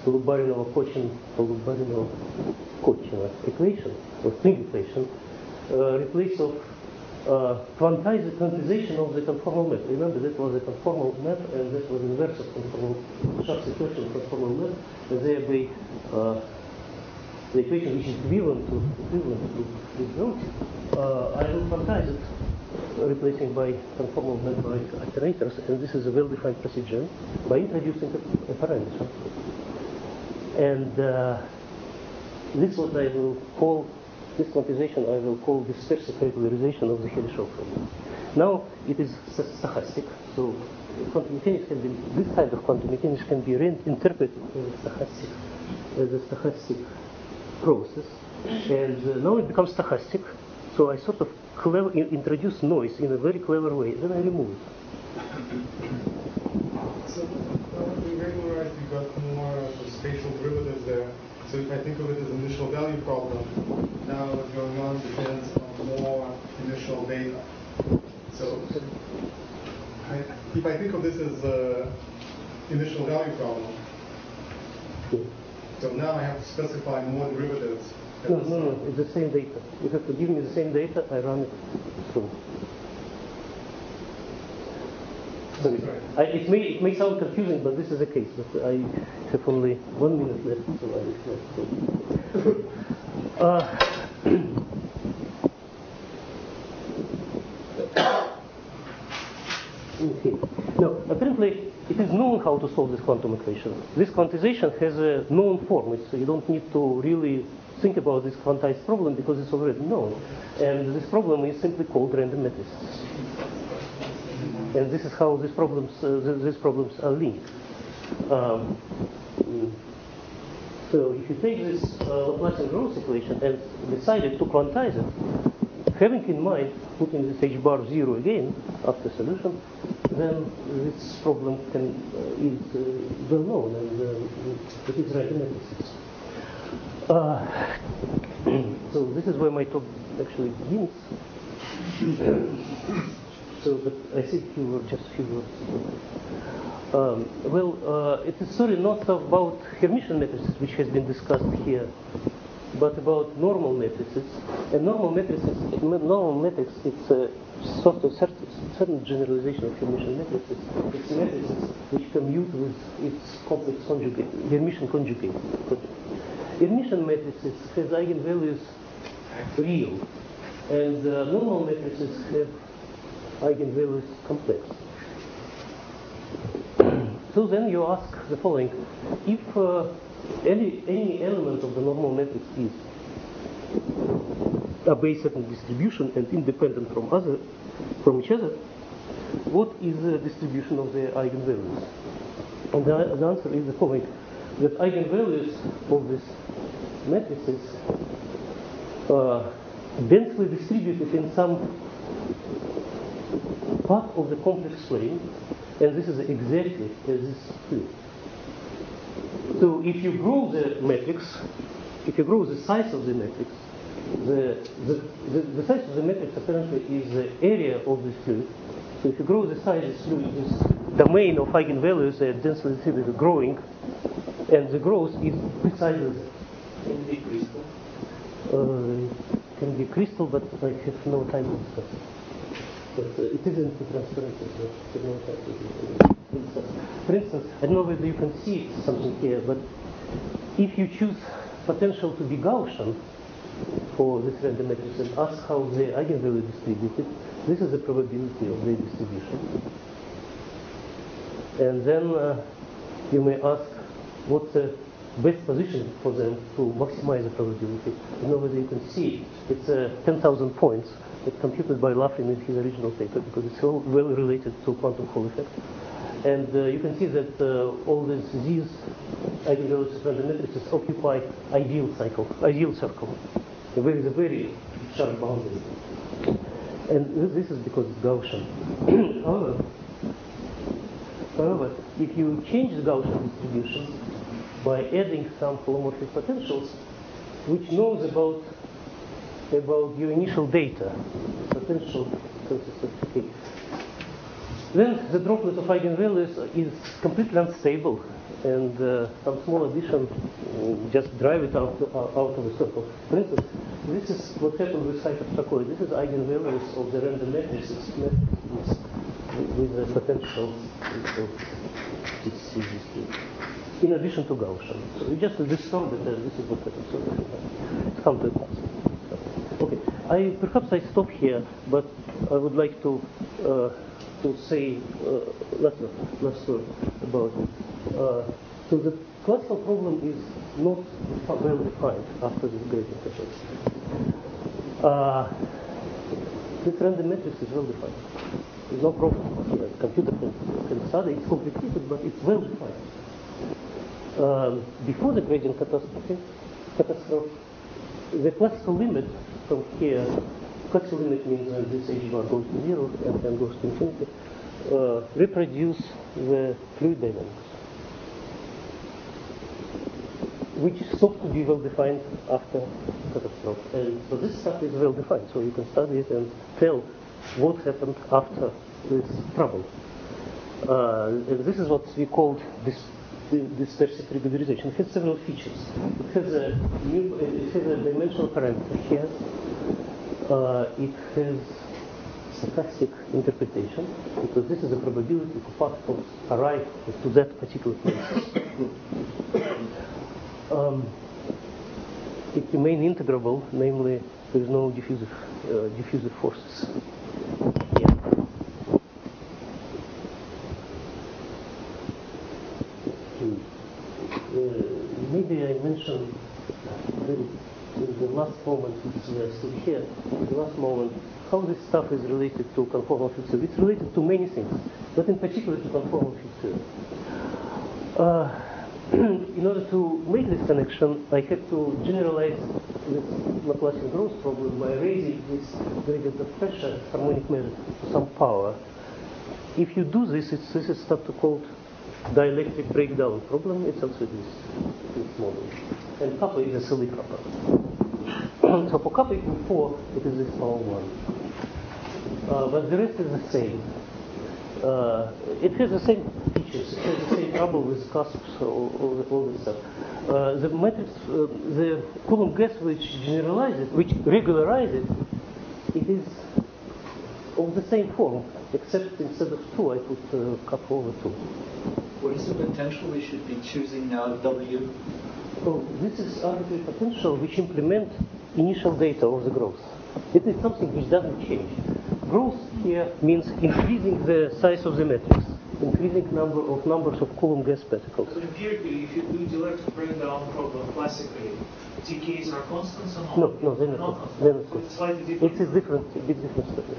Lubarinova-Kochin equation or string equation replace of quantization of the conformal map. Remember, that was a conformal map, and that was inverse of conformal Sharp's equation of conformal map, and thereby the equation which is equivalent to this row. I will quantize it, replacing by conformal map by iterators, and this is a well-defined procedure by introducing a parameter. And this is what I will call. This quantization I will call dispersive regularization of the Hershey problem. Now it is stochastic, so quantum mechanics can be, this kind of quantum mechanics can be reinterpreted as a stochastic process, and now it becomes stochastic. So I sort of introduce noise in a very clever way, then I remove it. So when we regularized, you got more of the spatial derivatives there. So if I think of it as an initial value problem, now what's going on depends on more initial data. So if I think of this as an initial value problem, so now I have to specify more derivatives. No, it's the same data. You have to give me the same data, I run it through. It may sound confusing, but this is the case. But I have only 1 minute left, so I okay. Now, apparently, it is known how to solve this quantum equation. This quantization has a known form. You don't need to really think about this quantized problem because it's already known. And this problem is simply called random matrices. And this is how these problems are linked. So if you take this Laplacian-Gross equation and decided to quantize it, having in mind putting this h bar 0 again after solution, then this problem is well known, and it is random matrices. So this is where my talk actually begins. So, but I said just a few words. It is sorry not about Hermitian matrices, which has been discussed here, but about normal matrices. And normal matrices, it's a sort of certain generalization of Hermitian matrices. It's matrices which commute with its complex conjugate, Hermitian conjugate. Hermitian matrices has eigenvalues real, and normal matrices have eigenvalues complex. So then you ask the following: if any element of the normal matrix is a base certain distribution and independent from each other, what is the distribution of the eigenvalues? And the answer is the following: that eigenvalues of these matrices are densely distributed in some part of the complex plane, and this is exactly as this field. So if you grow the matrix, if you grow the size of the matrix, the size of the matrix apparently is the area of this fluid. So if you grow the size of this fluid, this domain of eigenvalues are densely distributed growing, and the growth is precisely that. Can it be crystal? Can be crystal, but I have no time to discuss it. but it isn't transparent. For instance, I don't know whether you can see something here, but if you choose potential to be Gaussian for this random matrix and ask how the eigenvalue distributed, this is the probability of the distribution. And then you may ask what's the best position for them to maximize the probability. I don't know whether you can see it's 10,000 points. It's computed by Laughlin in his original paper because it's all well related to quantum Hall effect. And you can see that all these eigenvalues of random matrices occupy ideal circle. There is a very sharp boundary. And this is because it's Gaussian. However, if you change the Gaussian distribution by adding some holomorphic potentials, which knows about your initial data, potential consistency, then the droplet of eigenvalues is completely unstable, and some small addition just drive it out of the circle. For instance, this is what happened with hypertrachoid. This is eigenvalues of the random matrices with the potential of in addition to Gaussian. So we just distorted it, and this is what happens. So it's come to a pass. Okay, perhaps I stop here, but I would like to say last word about it. So the classical problem is not well defined after this gradient effect. This random matrix is well defined. There's no problem here. The computer can study. It's complicated, but it's well defined. Before the gradient catastrophe, the classical limit from here, classical limit means when this h bar goes to 0 and then goes to infinity, reproduce the fluid dynamics, which stopped to be well defined after catastrophe. And so this stuff is well defined, so you can study it and tell what happened after this trouble. And this is what we called dispersive regularization. It has several features. It has a dimensional parameter here. It has stochastic interpretation, because this is the probability for particles arrive to that particular place. It remains integrable, namely there is no diffusive forces. Maybe I mentioned in the last moment, which we are still here, in the last moment, how this stuff is related to conformal field theory. It's related to many things, but in particular to conformal field theory. In order to make this connection, I had to generalize this Laplacian growth problem by raising this gradient of pressure harmonic measure to some power. If you do this, this is stuff called dielectric breakdown problem. It's also this model. And kappa is a silly kappa. So for kappa equal 4, it is this power 1. But the rest is the same. It has the same features. It has the same trouble with cusps, all this stuff. The matrix, the Coulomb gas which generalizes, which regularizes, it is of the same form, except instead of 2, I put kappa over 2. What is the potential we should be choosing now, W? So this is arbitrary potential which implement initial data of the growth. It is something which doesn't change. Growth here means increasing the size of the matrix, increasing numbers of Coulomb gas particles. But empirically, if you do dielectric breakdown problem classically, TKs are constants or not? No, they're not constants. So it's slightly different. It is different, a bit different story.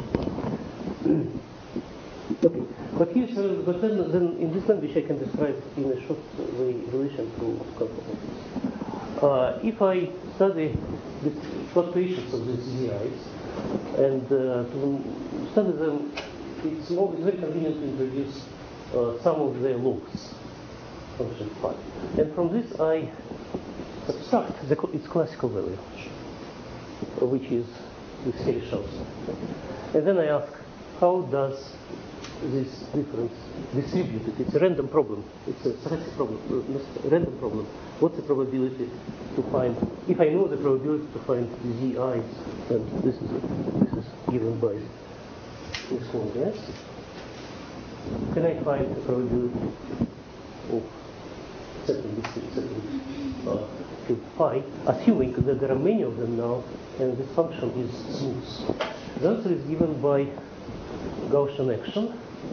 Okay, but then in this language I can describe in a short way relation to conformals. If I study the fluctuations of these ZIs and to study them, it's very convenient to introduce some of their logs, function phi. And from this I subtract its classical value, which is this Hereshausen. And then I ask, how does this difference distributed? It's a random problem. It's a stochastic problem, random problem. What's the probability to find? If I know the probability to find ZIs, then this is given by is called S. Can I find the probability of setting this field phi, assuming that there are many of them now, and this function is smooth? The answer is given by Gaussian action,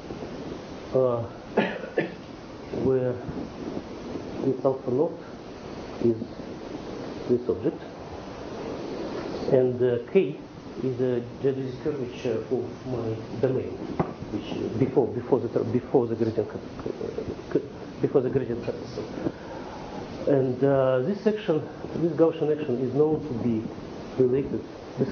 where this alpha naught is this object, and K is a geodesic curvature of my domain, which before the gradient happens. And this Gaussian action is known to be related.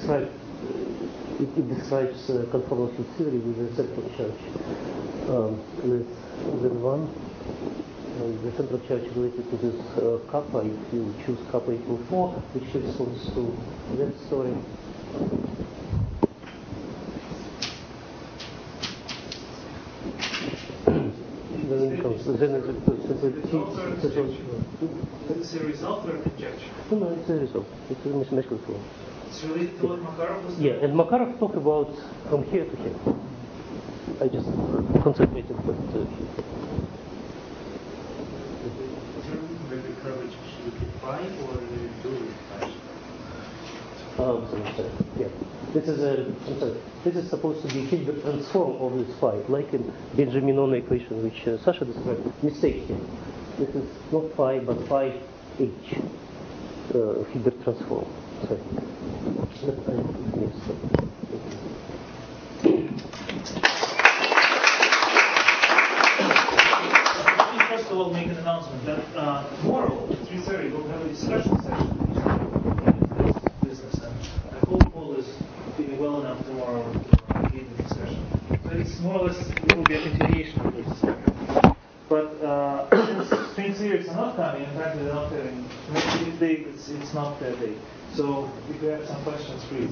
It describes conformal field theory with a central charge less than 1. And the central charge related to this kappa, if you choose kappa equal 4, which corresponds to that story. Then it becomes, then it's It's a result or a conjecture? No, it's a result. It's a mathematical form. It's related to what Makarov was Yeah, and Makarov talked about from here to here. I just concentrated, but here. With the curvature, should it be phi or do Yeah. This is supposed to be Hilbert transform of this phi, like in Benjaminona equation, which Sasha described. Mistake here. This is not phi, but phi h. Hilbert transform. Sorry. First of all, make an announcement that tomorrow at 3:30 we'll have a discussion session in this business, and I hope Paul is feeling well enough tomorrow to lead the discussion. So it's more or less it will be a continuation of this. But since string theories are not coming, in fact they're not having next day. It's not their day. So if you have some questions, please.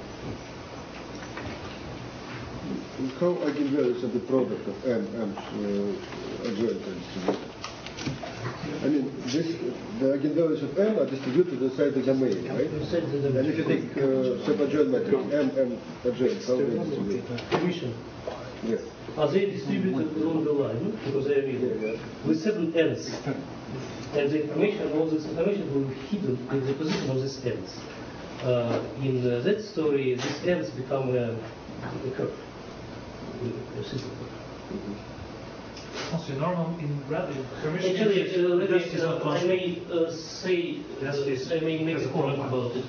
How eigenvalues are the product of n adjoint distributed? I mean, the eigenvalues of n are distributed inside the domain, right? And if you take sub-adjoint matrix, m adjoint, how they distribute? Commission. Yes. Are they distributed along the line, because they are there, with 7 ends? And the information, all this information will be hidden in the position of these ends. In that story, these ends become a curve. Also, normal in Hermitian. Actually, I may make a comment about it.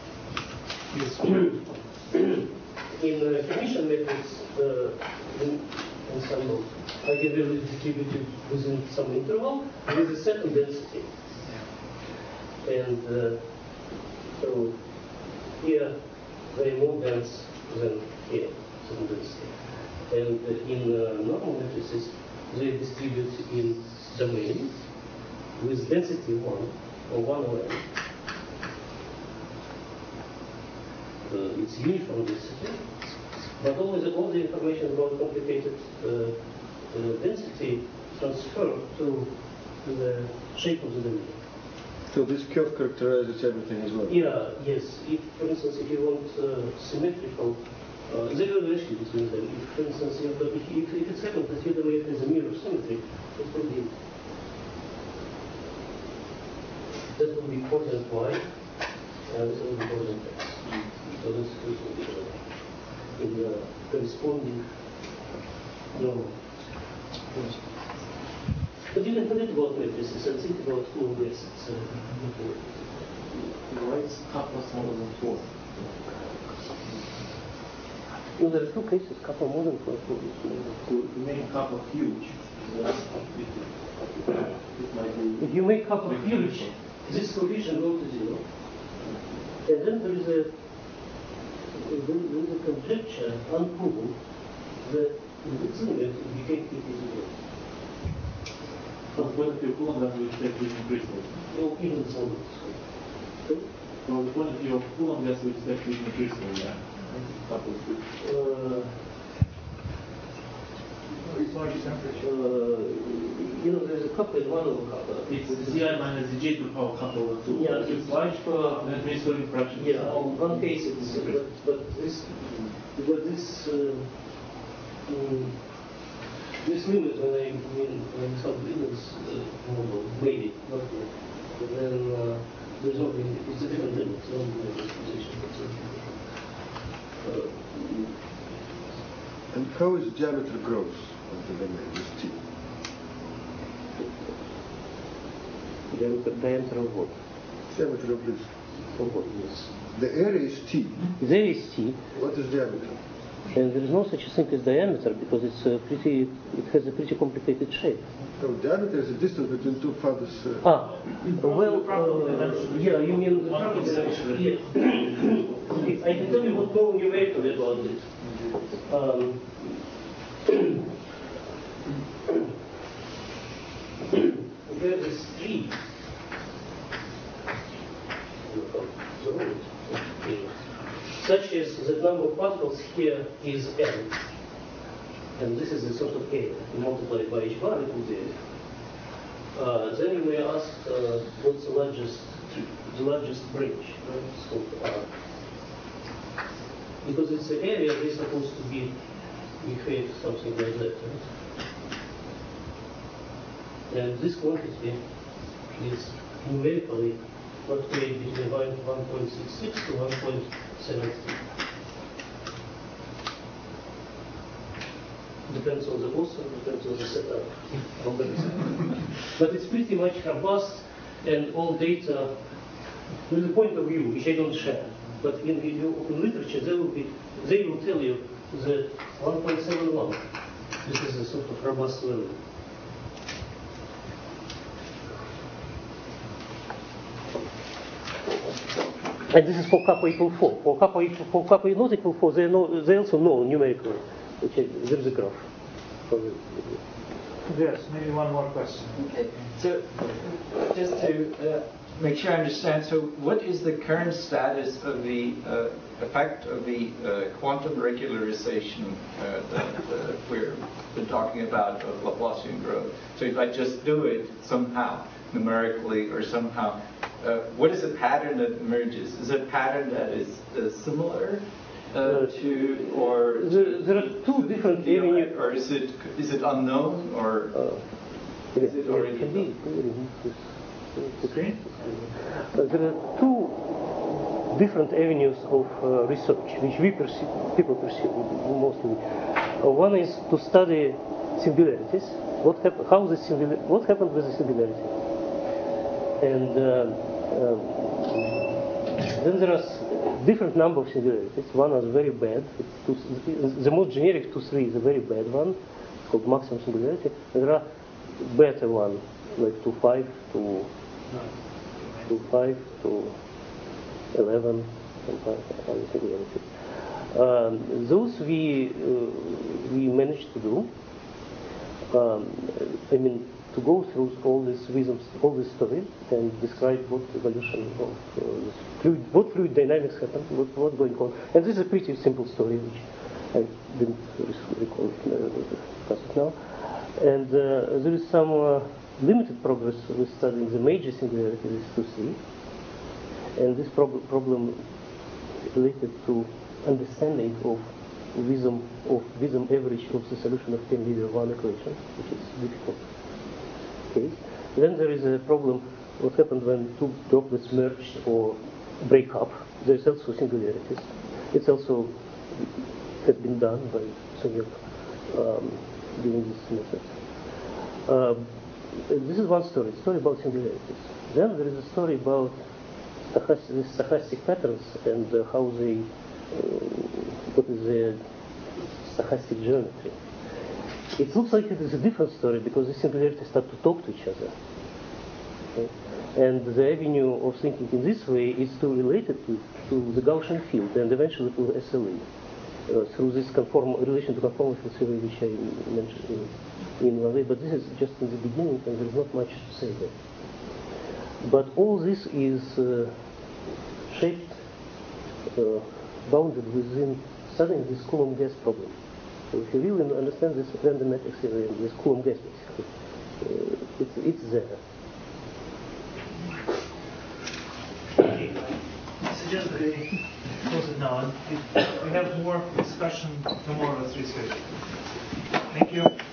In Hermitian matrix ensemble, eigenvalue is distributed within some interval with a certain density. And so here they are more dense than here, certain density. And in normal matrices, they distribute in domains with density 1 or 1 over n. It's uniform density, but all the information about complicated density transfer to the shape of the domain. So this curve characterizes everything as well? Yeah, yes. If, for instance, if you want symmetrical, there are relations between them. If, for instance, if it's happened that your domain has a mirror symmetry, it will be that will be quadrant y, and this will be quadrant x. So this will be in the corresponding normal. But you can forget about matrices and think about Coulomb acids. Why is kappa smaller than 4? Well, there are two cases, kappa more than 4. To make kappa huge, it might be. If you make kappa huge, this coefficient goes to 0. And then there is a conjecture, unproven, that in this limit it became equal. From the point of view of Coulomb, then we expect even crystals. Well, even some. From the point of view of Coulomb, then we expect even crystals, yeah. Couple of crystals. It's large temperature. There's a kappa and 1 over kappa. It's Ci minus the j to the power kappa over 2. Yeah, if it's large power, then it means scaling fraction. Yeah, in one case it's but this this limit, when I mean when some limits model, maybe, not yet. But then there's no, it's a different limit, it's not limit representation. And how is diameter growth of the domain with T? Diameter of what? Diameter of this. Of what is? The area is T. The area is T. What is diameter? And there is no such a thing as diameter because it has a pretty complicated shape. So diameter is the distance between two fathers. Yeah, you mean the I can tell you what more numerically about it. There is tree. Such as the number of particles here is n, and this is a sort of area. You multiply it by h bar, it will be area. Then you may ask, what's the largest branch? Right? It's called R. Because it's an area, it's supposed to be behave something like that. Right? And this quantity is numerically fluctuate between 1.66 to 1.73. Depends on the author, depends on the setup. But it's pretty much robust and all data with a point of view which I don't share. But in literature they will tell you that 1.71. This is a sort of robust value. And this is for kappa equal 4. For kappa not equal 4, they also know numerically. There is a graph. Yes, maybe one more question. Okay, so just to make sure I understand, so what is the current status of the effect of the quantum regularization that we've been talking about of Laplacian growth? So if I just do it somehow, numerically or somehow, what is the pattern that emerges? Is it a pattern that is similar to, or there are two different avenues, or is it unknown, or is it already known? There are two different avenues of research which people pursue mostly. One is to study singularities. What happened with the singularity? And then there are different number of singularities. One is very bad. The most generic 2-3 is a very bad one. It's called maximum singularity. And there are better one, like 2-5 to 11 and 5 singularities. Those we managed to do. To go through all this story and describe what evolution of what fluid dynamics happened, what's going on. And this is a pretty simple story, which I didn't recall now. And there is some limited progress with studying the major singularities 2-3. And this problem related to understanding of Wisdom average of the solution of ten-linear one equation, which is difficult. Okay. Then there is a problem, what happened when two droplets merge or break up. There is also singularities. It's also has been done by Soviet doing this method. This is one story about singularities. Then there is a story about stochastic patterns and how they, what is the stochastic geometry. It looks like it is a different story because the singularities start to talk to each other. Okay? And the avenue of thinking in this way is to relate it to the Gaussian field and eventually to SLE through this relation to conformal theory which I mentioned in one way. But this is just in the beginning and there is not much to say there. But all this is shaped, bounded within studying this Coulomb gas problem. So if you really understand this random matrix theory and this Coulomb gas, basically, it's there. I suggest that we close it now. now, and we have more discussion tomorrow at 3:30. Thank you.